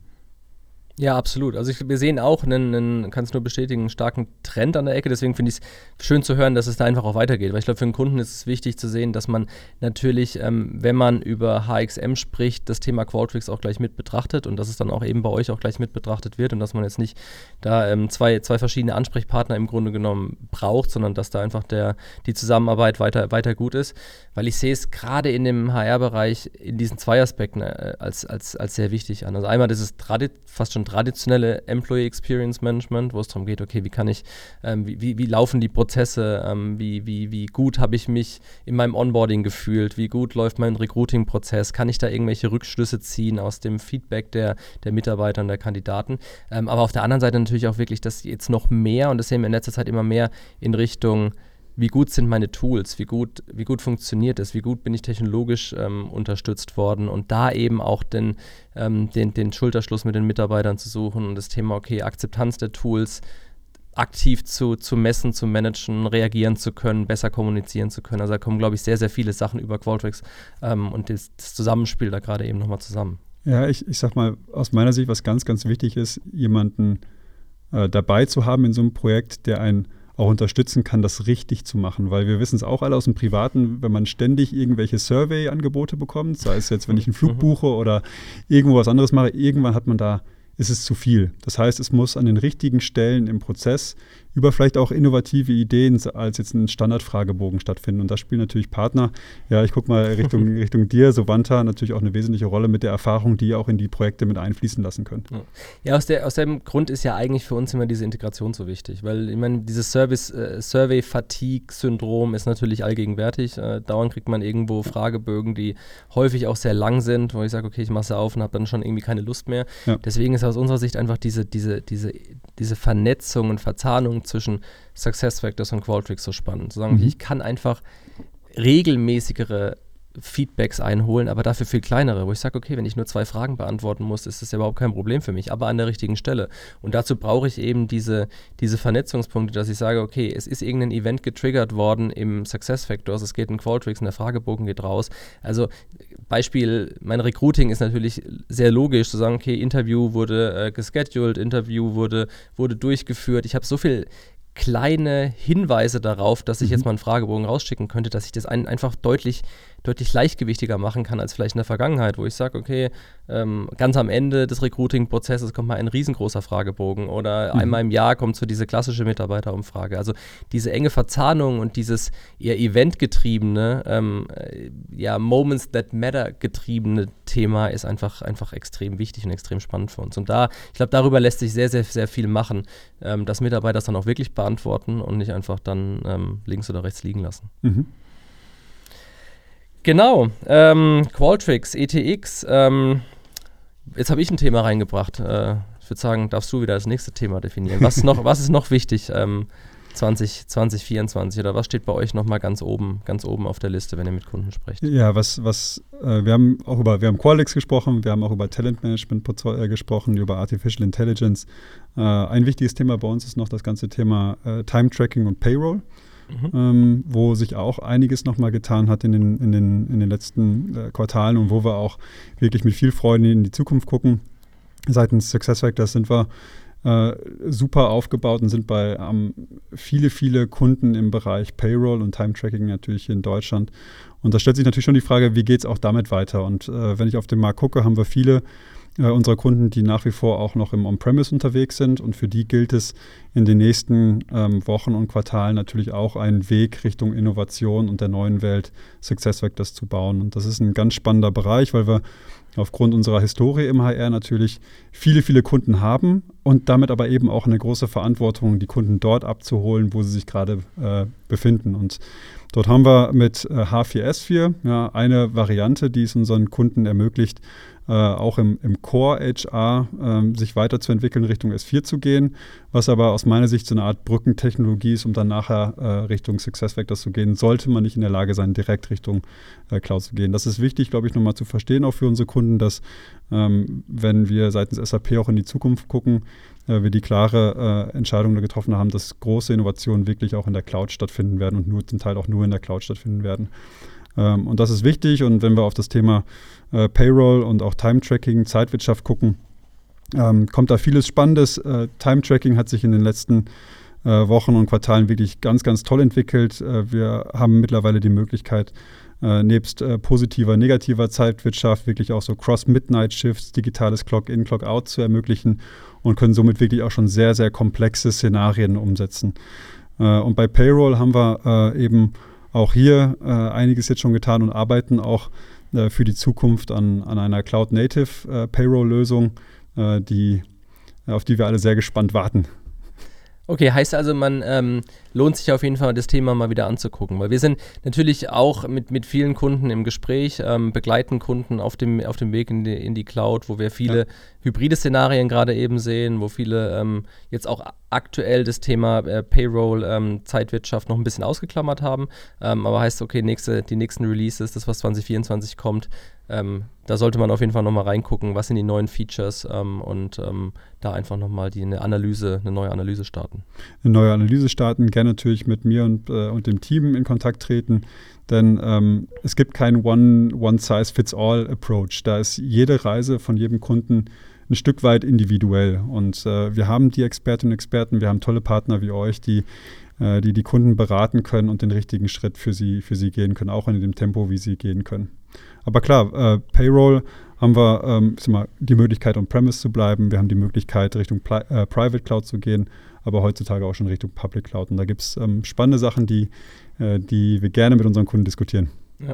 A: Ja, absolut. Also ich, wir sehen auch einen, einen kann es nur bestätigen, einen starken Trend an der Ecke. Deswegen finde ich es schön zu hören, dass es da einfach auch weitergeht. Weil ich glaube, für einen Kunden ist es wichtig zu sehen, dass man natürlich, ähm, wenn man über H X M spricht, das Thema Qualtrics auch gleich mit betrachtet und dass es dann auch eben bei euch auch gleich mit betrachtet wird und dass man jetzt nicht da ähm, zwei, zwei verschiedene Ansprechpartner im Grunde genommen braucht, sondern dass da einfach der, die Zusammenarbeit weiter, weiter gut ist. Weil ich sehe es gerade in dem H R-Bereich in diesen zwei Aspekten äh, als, als, als sehr wichtig an. Also einmal das ist tradi- fast schon traditionelle Employee Experience Management, wo es darum geht, okay, wie kann ich, ähm, wie, wie, wie laufen die Prozesse, ähm, wie, wie, wie gut habe ich mich in meinem Onboarding gefühlt, wie gut läuft mein Recruiting-Prozess, kann ich da irgendwelche Rückschlüsse ziehen aus dem Feedback der, der Mitarbeiter und der Kandidaten. Ähm, aber auf der anderen Seite natürlich auch wirklich, dass jetzt noch mehr, und das sehen wir in letzter Zeit immer mehr in Richtung, wie gut sind meine Tools, wie gut, wie gut funktioniert es, wie gut bin ich technologisch ähm, unterstützt worden und da eben auch den, ähm, den, den Schulterschluss mit den Mitarbeitern zu suchen und das Thema, okay, Akzeptanz der Tools aktiv zu, zu messen, zu managen, reagieren zu können, besser kommunizieren zu können. Also da kommen, glaube ich, sehr, sehr viele Sachen über Qualtrics ähm, und das, das Zusammenspiel da gerade eben nochmal zusammen.
B: Ja, ich, ich sag mal, aus meiner Sicht, was ganz, ganz wichtig ist, jemanden äh, dabei zu haben in so einem Projekt, der einen auch unterstützen kann, das richtig zu machen. Weil wir wissen es auch alle aus dem Privaten, wenn man ständig irgendwelche Survey-Angebote bekommt, sei es jetzt, wenn ich einen Flug buche oder irgendwo was anderes mache, irgendwann hat man da, ist es zu viel. Das heißt, es muss an den richtigen Stellen im Prozess über vielleicht auch innovative Ideen als jetzt ein Standardfragebogen stattfinden. Und da spielen natürlich Partner, ja, ich gucke mal Richtung, Richtung dir, Sovanta, natürlich auch eine wesentliche Rolle mit der Erfahrung, die ihr auch in die Projekte mit einfließen lassen könnt.
A: Ja, aus, der, aus dem Grund ist ja eigentlich für uns immer diese Integration so wichtig, weil ich meine, dieses Service, äh, Survey-Fatigue-Syndrom ist natürlich allgegenwärtig. Äh, dauernd kriegt man irgendwo Fragebögen, die häufig auch sehr lang sind, wo ich sage, okay, ich mache sie auf und habe dann schon irgendwie keine Lust mehr. Ja. Deswegen ist aus unserer Sicht einfach diese, diese, diese, diese Vernetzung und Verzahnung zwischen SuccessFactors und Qualtrics so spannend. Zu sagen, mhm. ich kann einfach regelmäßigere Feedbacks einholen, aber dafür viel kleinere, wo ich sage, okay, wenn ich nur zwei Fragen beantworten muss, ist das ja überhaupt kein Problem für mich, aber an der richtigen Stelle. Und dazu brauche ich eben diese, diese Vernetzungspunkte, dass ich sage, okay, es ist irgendein Event getriggert worden im SuccessFactors, es geht in Qualtrics und der Fragebogen geht raus. Also Beispiel, mein Recruiting ist natürlich sehr logisch, zu sagen, okay, Interview wurde äh, gescheduled, Interview wurde, wurde durchgeführt. Ich habe so viel kleine Hinweise darauf, dass ich mhm. jetzt mal einen Fragebogen rausschicken könnte, dass ich das ein, einfach deutlich, deutlich leichtgewichtiger machen kann als vielleicht in der Vergangenheit, wo ich sage, okay, ähm, ganz am Ende des Recruiting-Prozesses kommt mal ein riesengroßer Fragebogen oder mhm. einmal im Jahr kommt so diese klassische Mitarbeiterumfrage. Also diese enge Verzahnung und dieses eher eventgetriebene, ähm, ja, Moments that matter getriebene Thema ist einfach, einfach extrem wichtig und extrem spannend für uns. Und da, ich glaube, darüber lässt sich sehr, sehr, sehr viel machen, ähm, dass Mitarbeiter das dann auch wirklich beantworten und nicht einfach dann ähm, links oder rechts liegen lassen. Mhm. Genau, ähm, Qualtrics, E T X, ähm, jetzt habe ich ein Thema reingebracht. Äh, ich würde sagen, darfst du wieder das nächste Thema definieren. Was ist noch, was ist noch wichtig ähm, zwanzig vierundzwanzig oder was steht bei euch nochmal ganz oben, ganz oben auf der Liste, wenn ihr mit Kunden sprecht?
B: Ja, was, was äh, wir haben auch über, wir haben Qualtrics gesprochen, wir haben auch über Talentmanagement äh, gesprochen, über Artificial Intelligence. Äh, ein wichtiges Thema bei uns ist noch das ganze Thema äh, Time Tracking und Payroll. Mhm. Ähm, wo sich auch einiges nochmal getan hat in den, in den, in den letzten äh, Quartalen und wo wir auch wirklich mit viel Freude in die Zukunft gucken. Seitens SuccessFactors sind wir äh, super aufgebaut und sind bei ähm, viele, viele Kunden im Bereich Payroll und Time-Tracking natürlich in Deutschland. Und da stellt sich natürlich schon die Frage, wie geht es auch damit weiter? Und äh, wenn ich auf den Markt gucke, haben wir viele Äh, unsere Kunden, die nach wie vor auch noch im On-Premise unterwegs sind. Und für die gilt es in den nächsten ähm, Wochen und Quartalen natürlich auch einen Weg Richtung Innovation und der neuen Welt SuccessFactors zu bauen. Und das ist ein ganz spannender Bereich, weil wir aufgrund unserer Historie im H R natürlich viele, viele Kunden haben und damit aber eben auch eine große Verantwortung, die Kunden dort abzuholen, wo sie sich gerade äh, befinden. Und dort haben wir mit äh, H vier S vier ja, eine Variante, die es unseren Kunden ermöglicht, äh, auch im, im Core H R äh, sich weiterzuentwickeln, Richtung S vier zu gehen, was aber aus meiner Sicht so eine Art Brückentechnologie ist, um dann nachher äh, Richtung SuccessFactors zu gehen, sollte man nicht in der Lage sein, direkt Richtung äh, Cloud zu gehen. Das ist wichtig, glaube ich, nochmal zu verstehen, auch für unsere Kunden, dass ähm, wenn wir seitens S A P auch in die Zukunft gucken, äh, wir die klare äh, Entscheidung getroffen haben, dass große Innovationen wirklich auch in der Cloud stattfinden werden und nur zum Teil auch nur in der Cloud stattfinden werden. Ähm, und das ist wichtig. Und wenn wir auf das Thema äh, Payroll und auch Time-Tracking, Zeitwirtschaft gucken, ähm, kommt da vieles Spannendes. Äh, Time-Tracking hat sich in den letzten äh, Wochen und Quartalen wirklich ganz, ganz toll entwickelt. Äh, wir haben mittlerweile die Möglichkeit, Äh, nebst äh, positiver, negativer Zeitwirtschaft wirklich auch so Cross-Midnight-Shifts, digitales Clock-in, Clock-out zu ermöglichen und können somit wirklich auch schon sehr, sehr komplexe Szenarien umsetzen. Äh, und bei Payroll haben wir äh, eben auch hier äh, einiges jetzt schon getan und arbeiten auch äh, für die Zukunft an, an einer Cloud-Native äh, Payroll-Lösung, äh, die, auf die wir alle sehr gespannt warten.
A: Okay, heißt also, man ähm, lohnt sich auf jeden Fall, das Thema mal wieder anzugucken, weil wir sind natürlich auch mit, mit vielen Kunden im Gespräch, ähm, begleiten Kunden auf dem, auf dem Weg in die, in die Cloud, wo wir viele ja. hybride Szenarien gerade eben sehen, wo viele ähm, jetzt auch aktuell das Thema äh, Payroll, ähm, Zeitwirtschaft noch ein bisschen ausgeklammert haben, ähm, aber heißt, okay, nächste, die nächsten Releases, das was zwanzig vierundzwanzig kommt, ähm, da sollte man auf jeden Fall nochmal reingucken, was sind die neuen Features ähm, und ähm, da einfach nochmal die eine Analyse, eine neue Analyse starten.
B: Eine neue Analyse starten, gerne natürlich mit mir und, äh, und dem Team in Kontakt treten, denn ähm, es gibt keinen One, One-Size-Fits-All-Approach. Da ist jede Reise von jedem Kunden ein Stück weit individuell. Und äh, wir haben die Expertinnen und Experten, wir haben tolle Partner wie euch, die äh, die, die Kunden beraten können und den richtigen Schritt für sie, für sie gehen können, auch in dem Tempo, wie sie gehen können. Aber klar, äh, Payroll haben wir ähm, ist immer die Möglichkeit, on-premise zu bleiben. Wir haben die Möglichkeit, Richtung Pli- äh, Private Cloud zu gehen, aber heutzutage auch schon Richtung Public Cloud. Und da gibt es ähm, spannende Sachen, die, äh, die wir gerne mit unseren Kunden diskutieren.
A: Ja.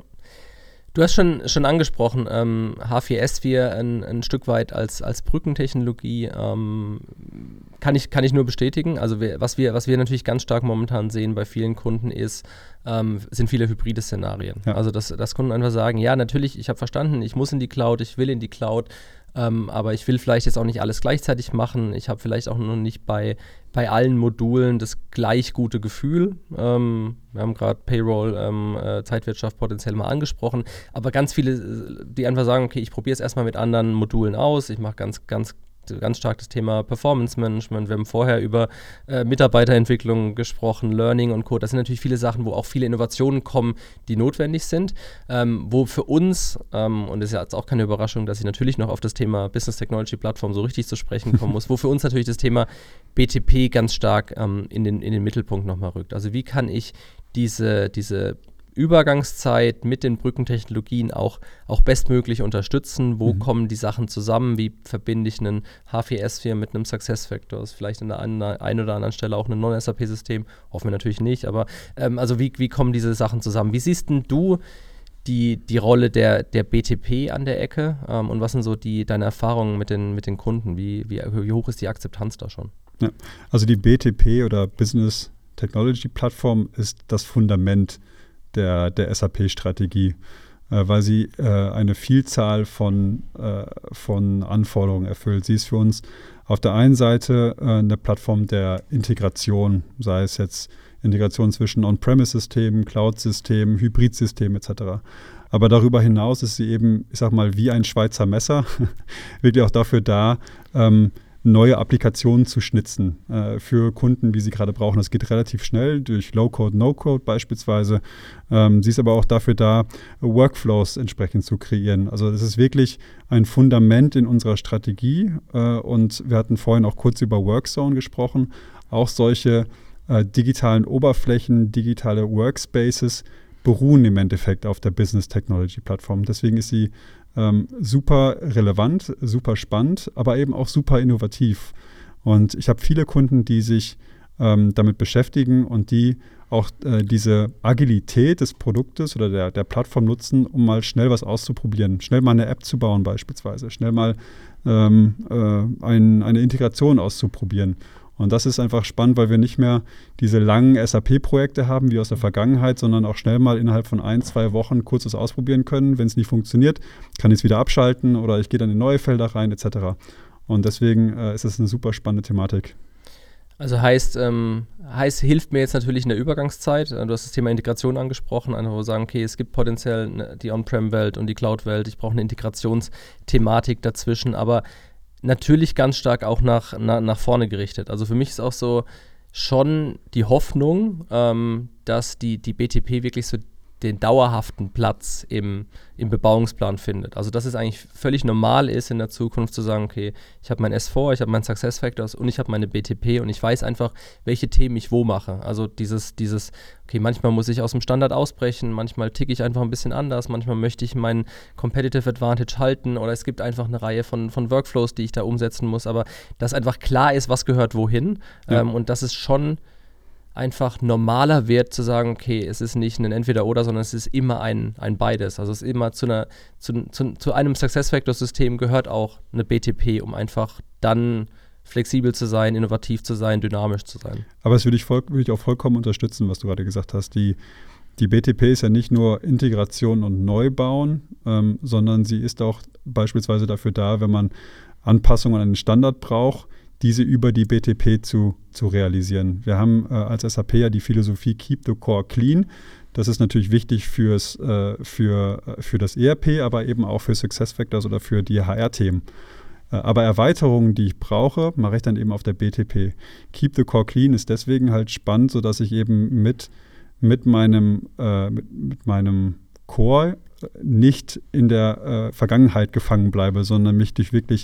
A: Du hast schon, schon angesprochen, ähm, H vier S vier ein, ein Stück weit als, als Brückentechnologie, ähm, kann ich, kann ich nur bestätigen. Also wir, was, wir, was wir natürlich ganz stark momentan sehen bei vielen Kunden ist, ähm, sind viele hybride Szenarien. Ja. Also dass, dass Kunden einfach sagen, ja natürlich, ich habe verstanden, ich muss in die Cloud, ich will in die Cloud, ähm, aber ich will vielleicht jetzt auch nicht alles gleichzeitig machen. Ich habe vielleicht auch noch nicht bei, bei allen Modulen das gleich gute Gefühl. Ähm, wir haben gerade Payroll, ähm, äh, Zeitwirtschaft potenziell mal angesprochen, aber ganz viele, die einfach sagen, okay, ich probiere es erstmal mit anderen Modulen aus, ich mache ganz, ganz ganz stark das Thema Performance Management. Wir haben vorher über äh, Mitarbeiterentwicklung gesprochen, Learning und Co. Das sind natürlich viele Sachen, wo auch viele Innovationen kommen, die notwendig sind. Ähm, wo für uns, ähm, und das ist ja jetzt auch keine Überraschung, dass ich natürlich noch auf das Thema Business Technology Plattform so richtig zu sprechen kommen muss, wo für uns natürlich das Thema B T P ganz stark ähm, in den, in den Mittelpunkt nochmal rückt. Also wie kann ich diese, diese Übergangszeit mit den Brückentechnologien auch, auch bestmöglich unterstützen. Wo mhm. kommen die Sachen zusammen? Wie verbinde ich einen H vier S vier mit einem SuccessFactors? Vielleicht an der einen, einen oder anderen Stelle auch ein Non-S A P-System. Hoffen wir natürlich nicht, aber ähm, also wie, wie kommen diese Sachen zusammen? Wie siehst denn du die, die Rolle der, der B T P an der Ecke ähm, und was sind so die, deine Erfahrungen mit den, mit den Kunden? Wie, wie, wie hoch ist die Akzeptanz da schon?
B: Ja, also die B T P oder Business Technology Plattform ist das Fundament der, der S A P-Strategie, äh, weil sie äh, eine Vielzahl von, äh, von Anforderungen erfüllt. Sie ist für uns auf der einen Seite äh, eine Plattform der Integration, sei es jetzt Integration zwischen On-Premise-Systemen, Cloud-Systemen, Hybrid-Systemen et cetera. Aber darüber hinaus ist sie eben, ich sag mal, wie ein Schweizer Messer, wirklich auch dafür da, ähm, neue Applikationen zu schnitzen äh, für Kunden, wie sie gerade brauchen. Das geht relativ schnell durch Low-Code, No-Code beispielsweise. Ähm, sie ist aber auch dafür da, Workflows entsprechend zu kreieren. Also es ist wirklich ein Fundament in unserer Strategie äh, und wir hatten vorhin auch kurz über Workzone gesprochen. Auch solche äh, digitalen Oberflächen, digitale Workspaces beruhen im Endeffekt auf der Business Technology Plattform. Deswegen ist sie Ähm, super relevant, super spannend, aber eben auch super innovativ. Und ich habe viele Kunden, die sich ähm, damit beschäftigen und die auch äh, diese Agilität des Produktes oder der, der Plattform nutzen, um mal schnell was auszuprobieren. Schnell mal eine App zu bauen beispielsweise, schnell mal ähm, äh, ein, eine Integration auszuprobieren. Und das ist einfach spannend, weil wir nicht mehr diese langen S A P-Projekte haben wie aus der Vergangenheit, sondern auch schnell mal innerhalb von ein, zwei Wochen kurz was ausprobieren können. Wenn es nicht funktioniert, kann ich es wieder abschalten oder ich gehe dann in neue Felder rein et cetera. Und deswegen äh, ist es eine super spannende Thematik.
A: Also heißt, ähm, heißt, hilft mir jetzt natürlich in der Übergangszeit. Du hast das Thema Integration angesprochen, einfach wo wir sagen, okay, es gibt potenziell eine, die On-Prem-Welt und die Cloud-Welt. Ich brauche eine Integrationsthematik dazwischen, aber natürlich ganz stark auch nach, na, nach vorne gerichtet. Also für mich ist auch so schon die Hoffnung, ähm, dass die, die B T P wirklich so den dauerhaften Platz im, im Bebauungsplan findet. Also dass es eigentlich völlig normal ist in der Zukunft zu sagen, okay, ich habe mein S vier, ich habe mein SuccessFactors und ich habe meine B T P und ich weiß einfach, welche Themen ich wo mache. Also dieses, dieses, okay, manchmal muss ich aus dem Standard ausbrechen, manchmal ticke ich einfach ein bisschen anders, manchmal möchte ich meinen Competitive Advantage halten oder es gibt einfach eine Reihe von, von Workflows, die ich da umsetzen muss, aber dass einfach klar ist, was gehört wohin ja. ähm, und das ist schon einfach normaler wird zu sagen, okay, es ist nicht ein Entweder-Oder, sondern es ist immer ein, ein Beides. Also es ist immer zu, einer, zu, zu, zu einem SuccessFactors-System gehört auch eine B T P, um einfach dann flexibel zu sein, innovativ zu sein, dynamisch zu sein.
B: Aber das würde ich, voll, würde ich auch vollkommen unterstützen, was du gerade gesagt hast. Die, die B T P ist ja nicht nur Integration und Neubauen, ähm, sondern sie ist auch beispielsweise dafür da, wenn man Anpassungen an den Standard braucht, diese über die B T P zu, zu realisieren. Wir haben äh, als S A P ja die Philosophie Keep the Core Clean. Das ist natürlich wichtig fürs, äh, für, äh, für das E R P, aber eben auch für SuccessFactors oder für die H R-Themen. Äh, aber Erweiterungen, die ich brauche, mache ich dann eben auf der B T P. Keep the Core Clean ist deswegen halt spannend, sodass ich eben mit, mit, meinem, äh, mit, mit meinem Core nicht in der äh, Vergangenheit gefangen bleibe, sondern mich durch wirklich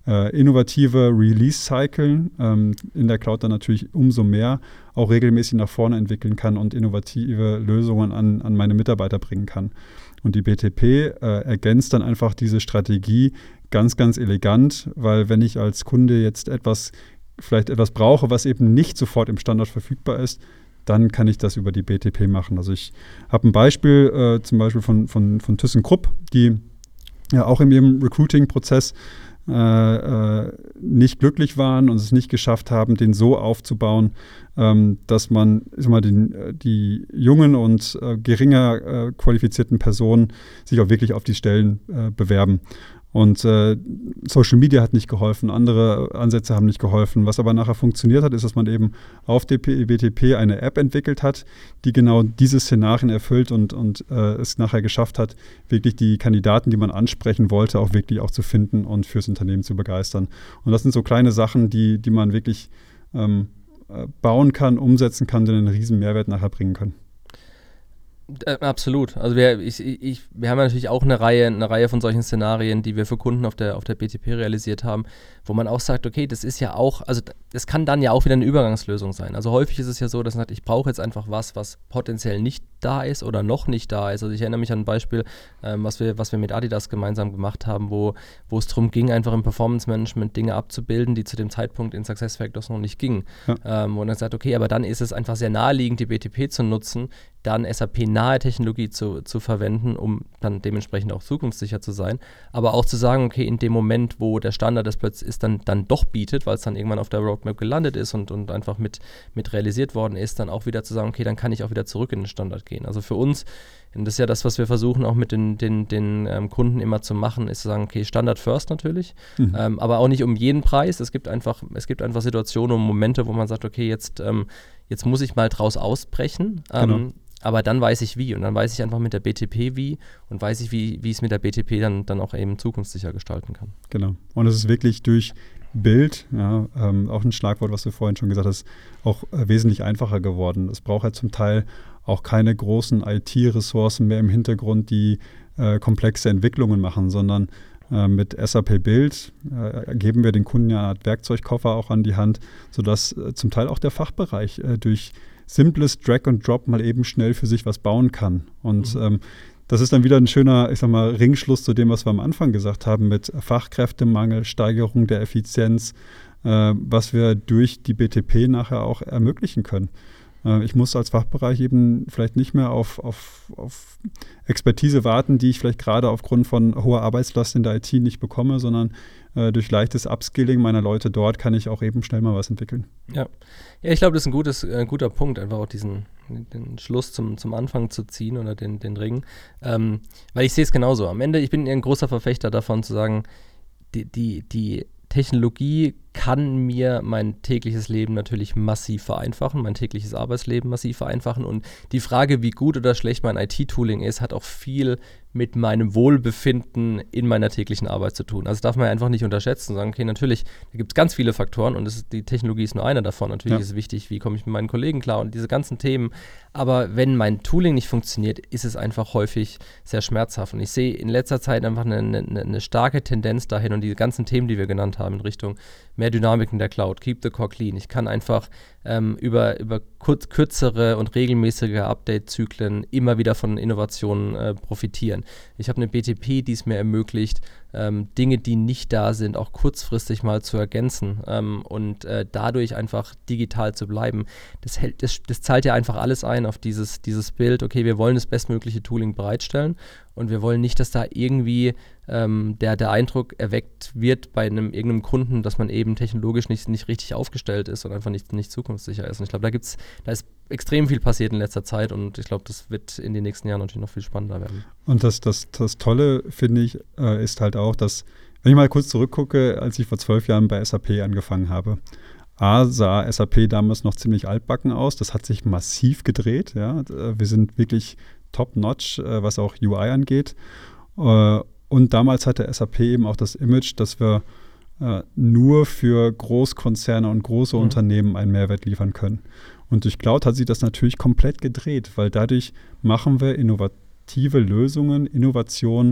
B: äh, innovative Release-Cycle ähm, in der Cloud dann natürlich umso mehr auch regelmäßig nach vorne entwickeln kann und innovative Lösungen an, an meine Mitarbeiter bringen kann. Und die B T P äh, ergänzt dann einfach diese Strategie ganz, ganz elegant, weil wenn ich als Kunde jetzt etwas, vielleicht etwas brauche, was eben nicht sofort im Standard verfügbar ist, dann kann ich das über die B T P machen. Also ich habe ein Beispiel, äh, zum Beispiel von, von, von ThyssenKrupp, die ja auch in ihrem Recruiting-Prozess äh, äh, nicht glücklich waren und es nicht geschafft haben, den so aufzubauen, ähm, dass man ich sag mal, den, die jungen und äh, geringer äh, qualifizierten Personen sich auch wirklich auf die Stellen äh, bewerben. Und äh, Social Media hat nicht geholfen, andere Ansätze haben nicht geholfen. Was aber nachher funktioniert hat, ist, dass man eben auf der B T P eine App entwickelt hat, die genau diese Szenarien erfüllt und, und äh, es nachher geschafft hat, wirklich die Kandidaten, die man ansprechen wollte, auch wirklich auch zu finden und fürs Unternehmen zu begeistern. Und das sind so kleine Sachen, die, die man wirklich ähm, bauen kann, umsetzen kann, die einen riesen Mehrwert nachher bringen können.
A: Äh, absolut. Also wir, ich, ich, wir haben ja natürlich auch eine Reihe, eine Reihe von solchen Szenarien, die wir für Kunden auf der, auf der B T P realisiert haben, wo man auch sagt, okay, das ist ja auch, also das kann dann ja auch wieder eine Übergangslösung sein. Also häufig ist es ja so, dass man sagt, ich brauche jetzt einfach was, was potenziell nicht da ist oder noch nicht da ist. Also ich erinnere mich an ein Beispiel, ähm, was wir, was wir mit Adidas gemeinsam gemacht haben, wo, wo es darum ging, einfach im Performance-Management Dinge abzubilden, die zu dem Zeitpunkt in SuccessFactors noch nicht gingen. Ja. Ähm, und dann sagt, okay, aber dann ist es einfach sehr naheliegend, die B T P zu nutzen, dann S A P-nahe Technologie zu, zu verwenden, um dann dementsprechend auch zukunftssicher zu sein. Aber auch zu sagen, okay, in dem Moment, wo der Standard das plötzlich ist, dann, dann doch bietet, weil es dann irgendwann auf der Roadmap gelandet ist und, und einfach mit, mit realisiert worden ist, dann auch wieder zu sagen, okay, dann kann ich auch wieder zurück in den Standard gehen. Also für uns, und das ist ja das, was wir versuchen auch mit den, den, den ähm, Kunden immer zu machen, ist zu sagen, okay, Standard first natürlich, mhm. ähm, aber auch nicht um jeden Preis. Es gibt einfach, es gibt einfach Situationen und Momente, wo man sagt, okay, jetzt, ähm, jetzt muss ich mal draus ausbrechen. Ähm, genau. Aber dann weiß ich wie und dann weiß ich einfach mit der B T P wie und weiß ich, wie, wie ich es mit der B T P dann, dann auch eben zukunftssicher gestalten kann.
B: Genau. Und es ist wirklich durch Bild, ja, ähm, auch ein Schlagwort, was du vorhin schon gesagt hast, auch äh, wesentlich einfacher geworden. Es braucht ja zum Teil auch keine großen I T-Ressourcen mehr im Hintergrund, die äh, komplexe Entwicklungen machen, sondern äh, mit S A P Build äh, geben wir den Kunden ja eine Art Werkzeugkoffer auch an die Hand, sodass äh, zum Teil auch der Fachbereich äh, durch simples Drag and Drop mal eben schnell für sich was bauen kann. Und mhm. ähm, das ist dann wieder ein schöner, ich sag mal, Ringschluss zu dem, was wir am Anfang gesagt haben, mit Fachkräftemangel, Steigerung der Effizienz, äh, was wir durch die B T P nachher auch ermöglichen können. Äh, ich muss als Fachbereich eben vielleicht nicht mehr auf, auf, auf Expertise warten, die ich vielleicht gerade aufgrund von hoher Arbeitslast in der I T nicht bekomme, sondern äh, durch leichtes Upskilling meiner Leute dort kann ich auch eben schnell mal was entwickeln.
A: Ja, ja ich glaube, das ist ein, gutes, ein guter Punkt, einfach auch diesen den Schluss zum, zum Anfang zu ziehen oder den, den Ring. Ähm, weil ich sehe es genauso. Am Ende, ich bin ein großer Verfechter davon zu sagen, die, die, die Technologie kann mir mein tägliches Leben natürlich massiv vereinfachen, mein tägliches Arbeitsleben massiv vereinfachen und die Frage, wie gut oder schlecht mein I T-Tooling ist, hat auch viel mit meinem Wohlbefinden in meiner täglichen Arbeit zu tun. Also das darf man einfach nicht unterschätzen und sagen, okay, natürlich, da gibt es ganz viele Faktoren und das ist, die Technologie ist nur einer davon. Natürlich ja. ist es wichtig, wie komme ich mit meinen Kollegen klar und diese ganzen Themen. Aber wenn mein Tooling nicht funktioniert, ist es einfach häufig sehr schmerzhaft. Und ich sehe in letzter Zeit einfach eine, eine, eine starke Tendenz dahin und diese ganzen Themen, die wir genannt haben, in Richtung mehr Dynamik in der Cloud, keep the core clean. Ich kann einfach ähm, über, über kurz, kürzere und regelmäßige Update-Zyklen immer wieder von Innovationen äh, profitieren. Ich habe eine B T P, die es mir ermöglicht, ähm, Dinge, die nicht da sind, auch kurzfristig mal zu ergänzen ähm, und äh, dadurch einfach digital zu bleiben. Das, hält, das, das zahlt ja einfach alles ein auf dieses, dieses Bild, okay, wir wollen das bestmögliche Tooling bereitstellen und wir wollen nicht, dass da irgendwie ähm, der, der Eindruck erweckt wird bei einem irgendeinem Kunden, dass man eben technologisch nicht, nicht richtig aufgestellt ist und einfach nicht, nicht zukunftssicher ist. Und ich glaube, da gibt's, da ist extrem viel passiert in letzter Zeit und ich glaube, das wird in den nächsten Jahren natürlich noch viel spannender werden.
B: Und das, das, das Tolle, finde ich, äh, ist halt auch, dass, wenn ich mal kurz zurückgucke, als ich vor zwölf Jahren bei S A P angefangen habe, A, sah S A P damals noch ziemlich altbacken aus. Das hat sich massiv gedreht. Ja. Wir sind wirklich top-notch, äh, was auch U I angeht. Äh, und damals hatte S A P eben auch das Image, dass wir äh, nur für Großkonzerne und große mhm. Unternehmen einen Mehrwert liefern können. Und durch Cloud hat sich das natürlich komplett gedreht, weil dadurch machen wir innovative Lösungen, Innovationen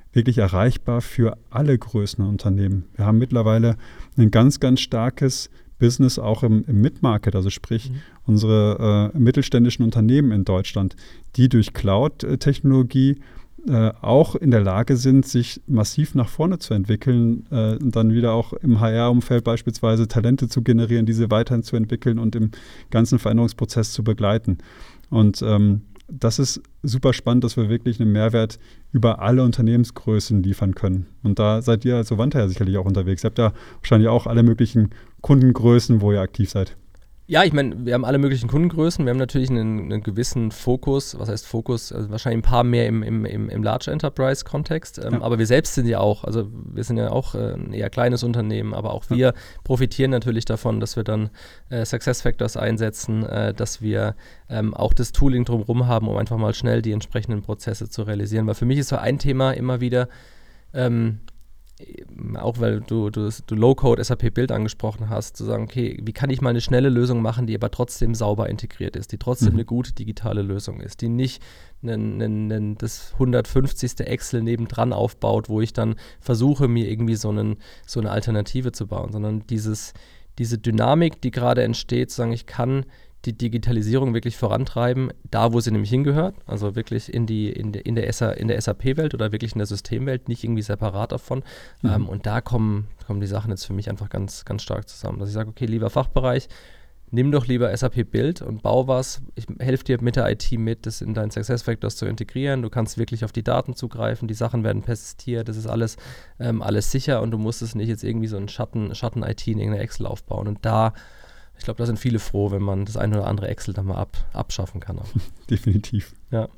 B: wirklich erreichbar für alle Größen Unternehmen. Wir haben mittlerweile ein ganz, ganz starkes Business auch im, im Mid-Market, also sprich mhm. unsere äh, mittelständischen Unternehmen in Deutschland, die durch Cloud-Technologie äh, auch in der Lage sind, sich massiv nach vorne zu entwickeln äh, und dann wieder auch im H R-Umfeld beispielsweise Talente zu generieren, diese weiterhin zu entwickeln und im ganzen Veränderungsprozess zu begleiten. Und ähm, das ist super spannend, dass wir wirklich einen Mehrwert über alle Unternehmensgrößen liefern können. Und da seid ihr als Ovanta ja sicherlich auch unterwegs. Ihr habt ja wahrscheinlich auch alle möglichen Kundengrößen, wo ihr aktiv seid.
A: Ja, ich meine, wir haben alle möglichen Kundengrößen. Wir haben natürlich einen, einen gewissen Fokus, was heißt Fokus, also wahrscheinlich ein paar mehr im, im, im, im Large Enterprise-Kontext. Ähm, ja. Aber wir selbst sind ja auch, also wir sind ja auch äh, ein eher kleines Unternehmen, aber auch wir ja. profitieren natürlich davon, dass wir dann äh, SuccessFactors einsetzen, äh, dass wir ähm, auch das Tooling drumherum haben, um einfach mal schnell die entsprechenden Prozesse zu realisieren. Weil für mich ist so ein Thema immer wieder, ähm, auch weil du, du, du Low-Code S A P Build angesprochen hast, zu sagen, okay, wie kann ich mal eine schnelle Lösung machen, die aber trotzdem sauber integriert ist, die trotzdem mhm. eine gute digitale Lösung ist, die nicht einen, einen, einen, das hundertfünfzigste Excel nebendran aufbaut, wo ich dann versuche, mir irgendwie so, einen, so eine Alternative zu bauen, sondern dieses, diese Dynamik, die gerade entsteht, zu sagen, ich kann die Digitalisierung wirklich vorantreiben, da wo sie nämlich hingehört, also wirklich in die in der in der, S A, in der S A P-Welt oder wirklich in der Systemwelt, nicht irgendwie separat davon. Mhm. Ähm, und da kommen, kommen die Sachen jetzt für mich einfach ganz, ganz stark zusammen. Dass ich sage, okay, lieber Fachbereich, nimm doch lieber S A P-Build und bau was. Ich helfe dir mit der I T mit, das in deinen SuccessFactors zu integrieren. Du kannst wirklich auf die Daten zugreifen, die Sachen werden persistiert, das ist alles, ähm, alles sicher und du musst es nicht jetzt irgendwie so einen Schatten, Schatten-I T in irgendeiner Excel aufbauen. Und da Ich glaube, da sind viele froh, wenn man das eine oder andere Excel dann mal ab, abschaffen kann.
B: Definitiv.
A: Ja,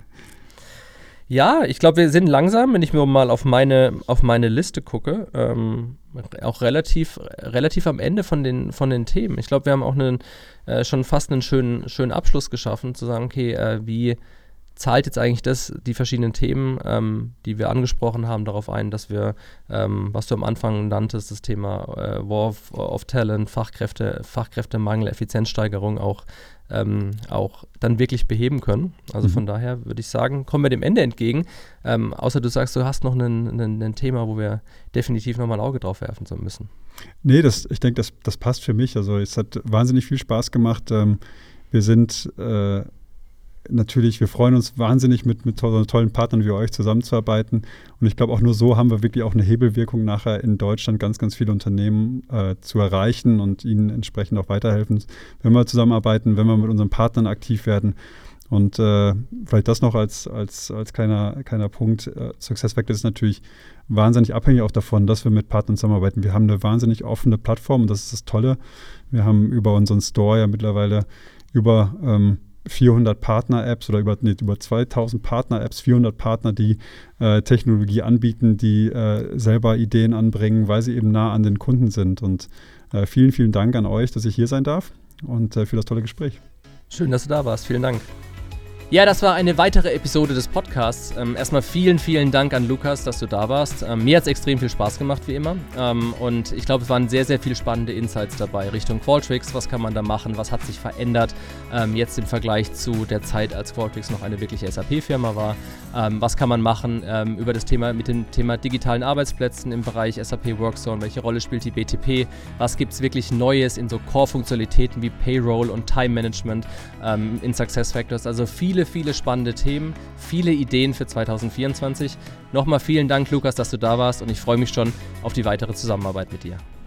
A: ja, ich glaube, wir sind langsam, wenn ich mir mal auf meine, auf meine Liste gucke, ähm, auch relativ, relativ am Ende von den, von den Themen. Ich glaube, wir haben auch einen, äh, schon fast einen schönen, schönen Abschluss geschaffen, zu sagen, okay, äh, wie zahlt jetzt eigentlich das, die verschiedenen Themen, ähm, die wir angesprochen haben, darauf ein, dass wir, ähm, was du am Anfang nanntest, das Thema äh, War of, of Talent, Fachkräfte, Fachkräftemangel, Effizienzsteigerung auch, ähm, auch dann wirklich beheben können. Also mhm. von daher würde ich sagen, kommen wir dem Ende entgegen. Ähm, außer du sagst, du hast noch ein Thema, wo wir definitiv nochmal ein Auge drauf werfen so müssen.
B: Nee, das, ich denke, das, das passt für mich. Also es hat wahnsinnig viel Spaß gemacht. Ähm, wir sind äh, Natürlich, wir freuen uns wahnsinnig, mit, mit to- tollen Partnern wie euch zusammenzuarbeiten. Und ich glaube, auch nur so haben wir wirklich auch eine Hebelwirkung nachher in Deutschland, ganz, ganz viele Unternehmen äh, zu erreichen und ihnen entsprechend auch weiterhelfen, wenn wir zusammenarbeiten, wenn wir mit unseren Partnern aktiv werden. Und äh, vielleicht das noch als, als, als kleiner, kleiner Punkt. Äh, SuccessFactors ist natürlich wahnsinnig abhängig auch davon, dass wir mit Partnern zusammenarbeiten. Wir haben eine wahnsinnig offene Plattform und das ist das Tolle. Wir haben über unseren Store ja mittlerweile über ähm, vierhundert Partner-Apps oder über, nee, über zweitausend Partner-Apps, vierhundert Partner, die äh, Technologie anbieten, die äh, selber Ideen anbringen, weil sie eben nah an den Kunden sind. Und äh, vielen, vielen Dank an euch, dass ich hier sein darf und äh, für das tolle Gespräch.
A: Schön, dass du da warst. Vielen Dank. Ja, das war eine weitere Episode des Podcasts. Ähm, erstmal vielen, vielen Dank an Lukas, dass du da warst. Ähm, mir hat es extrem viel Spaß gemacht, wie immer. Ähm, und ich glaube, es waren sehr, sehr viele spannende Insights dabei Richtung Qualtrics. Was kann man da machen? Was hat sich verändert? Ähm, jetzt im Vergleich zu der Zeit, als Qualtrics noch eine wirkliche S A P-Firma war. Ähm, was kann man machen ähm, über das Thema mit dem Thema digitalen Arbeitsplätzen im Bereich S A P Workzone? Welche Rolle spielt die B T P? Was gibt es wirklich Neues in so Core-Funktionalitäten wie Payroll und Time Management ähm, in SuccessFactors? Also viele, viele spannende Themen, viele Ideen für zwanzig vierundzwanzig. Nochmal vielen Dank, Lukas, dass du da warst und ich freue mich schon auf die weitere Zusammenarbeit mit dir.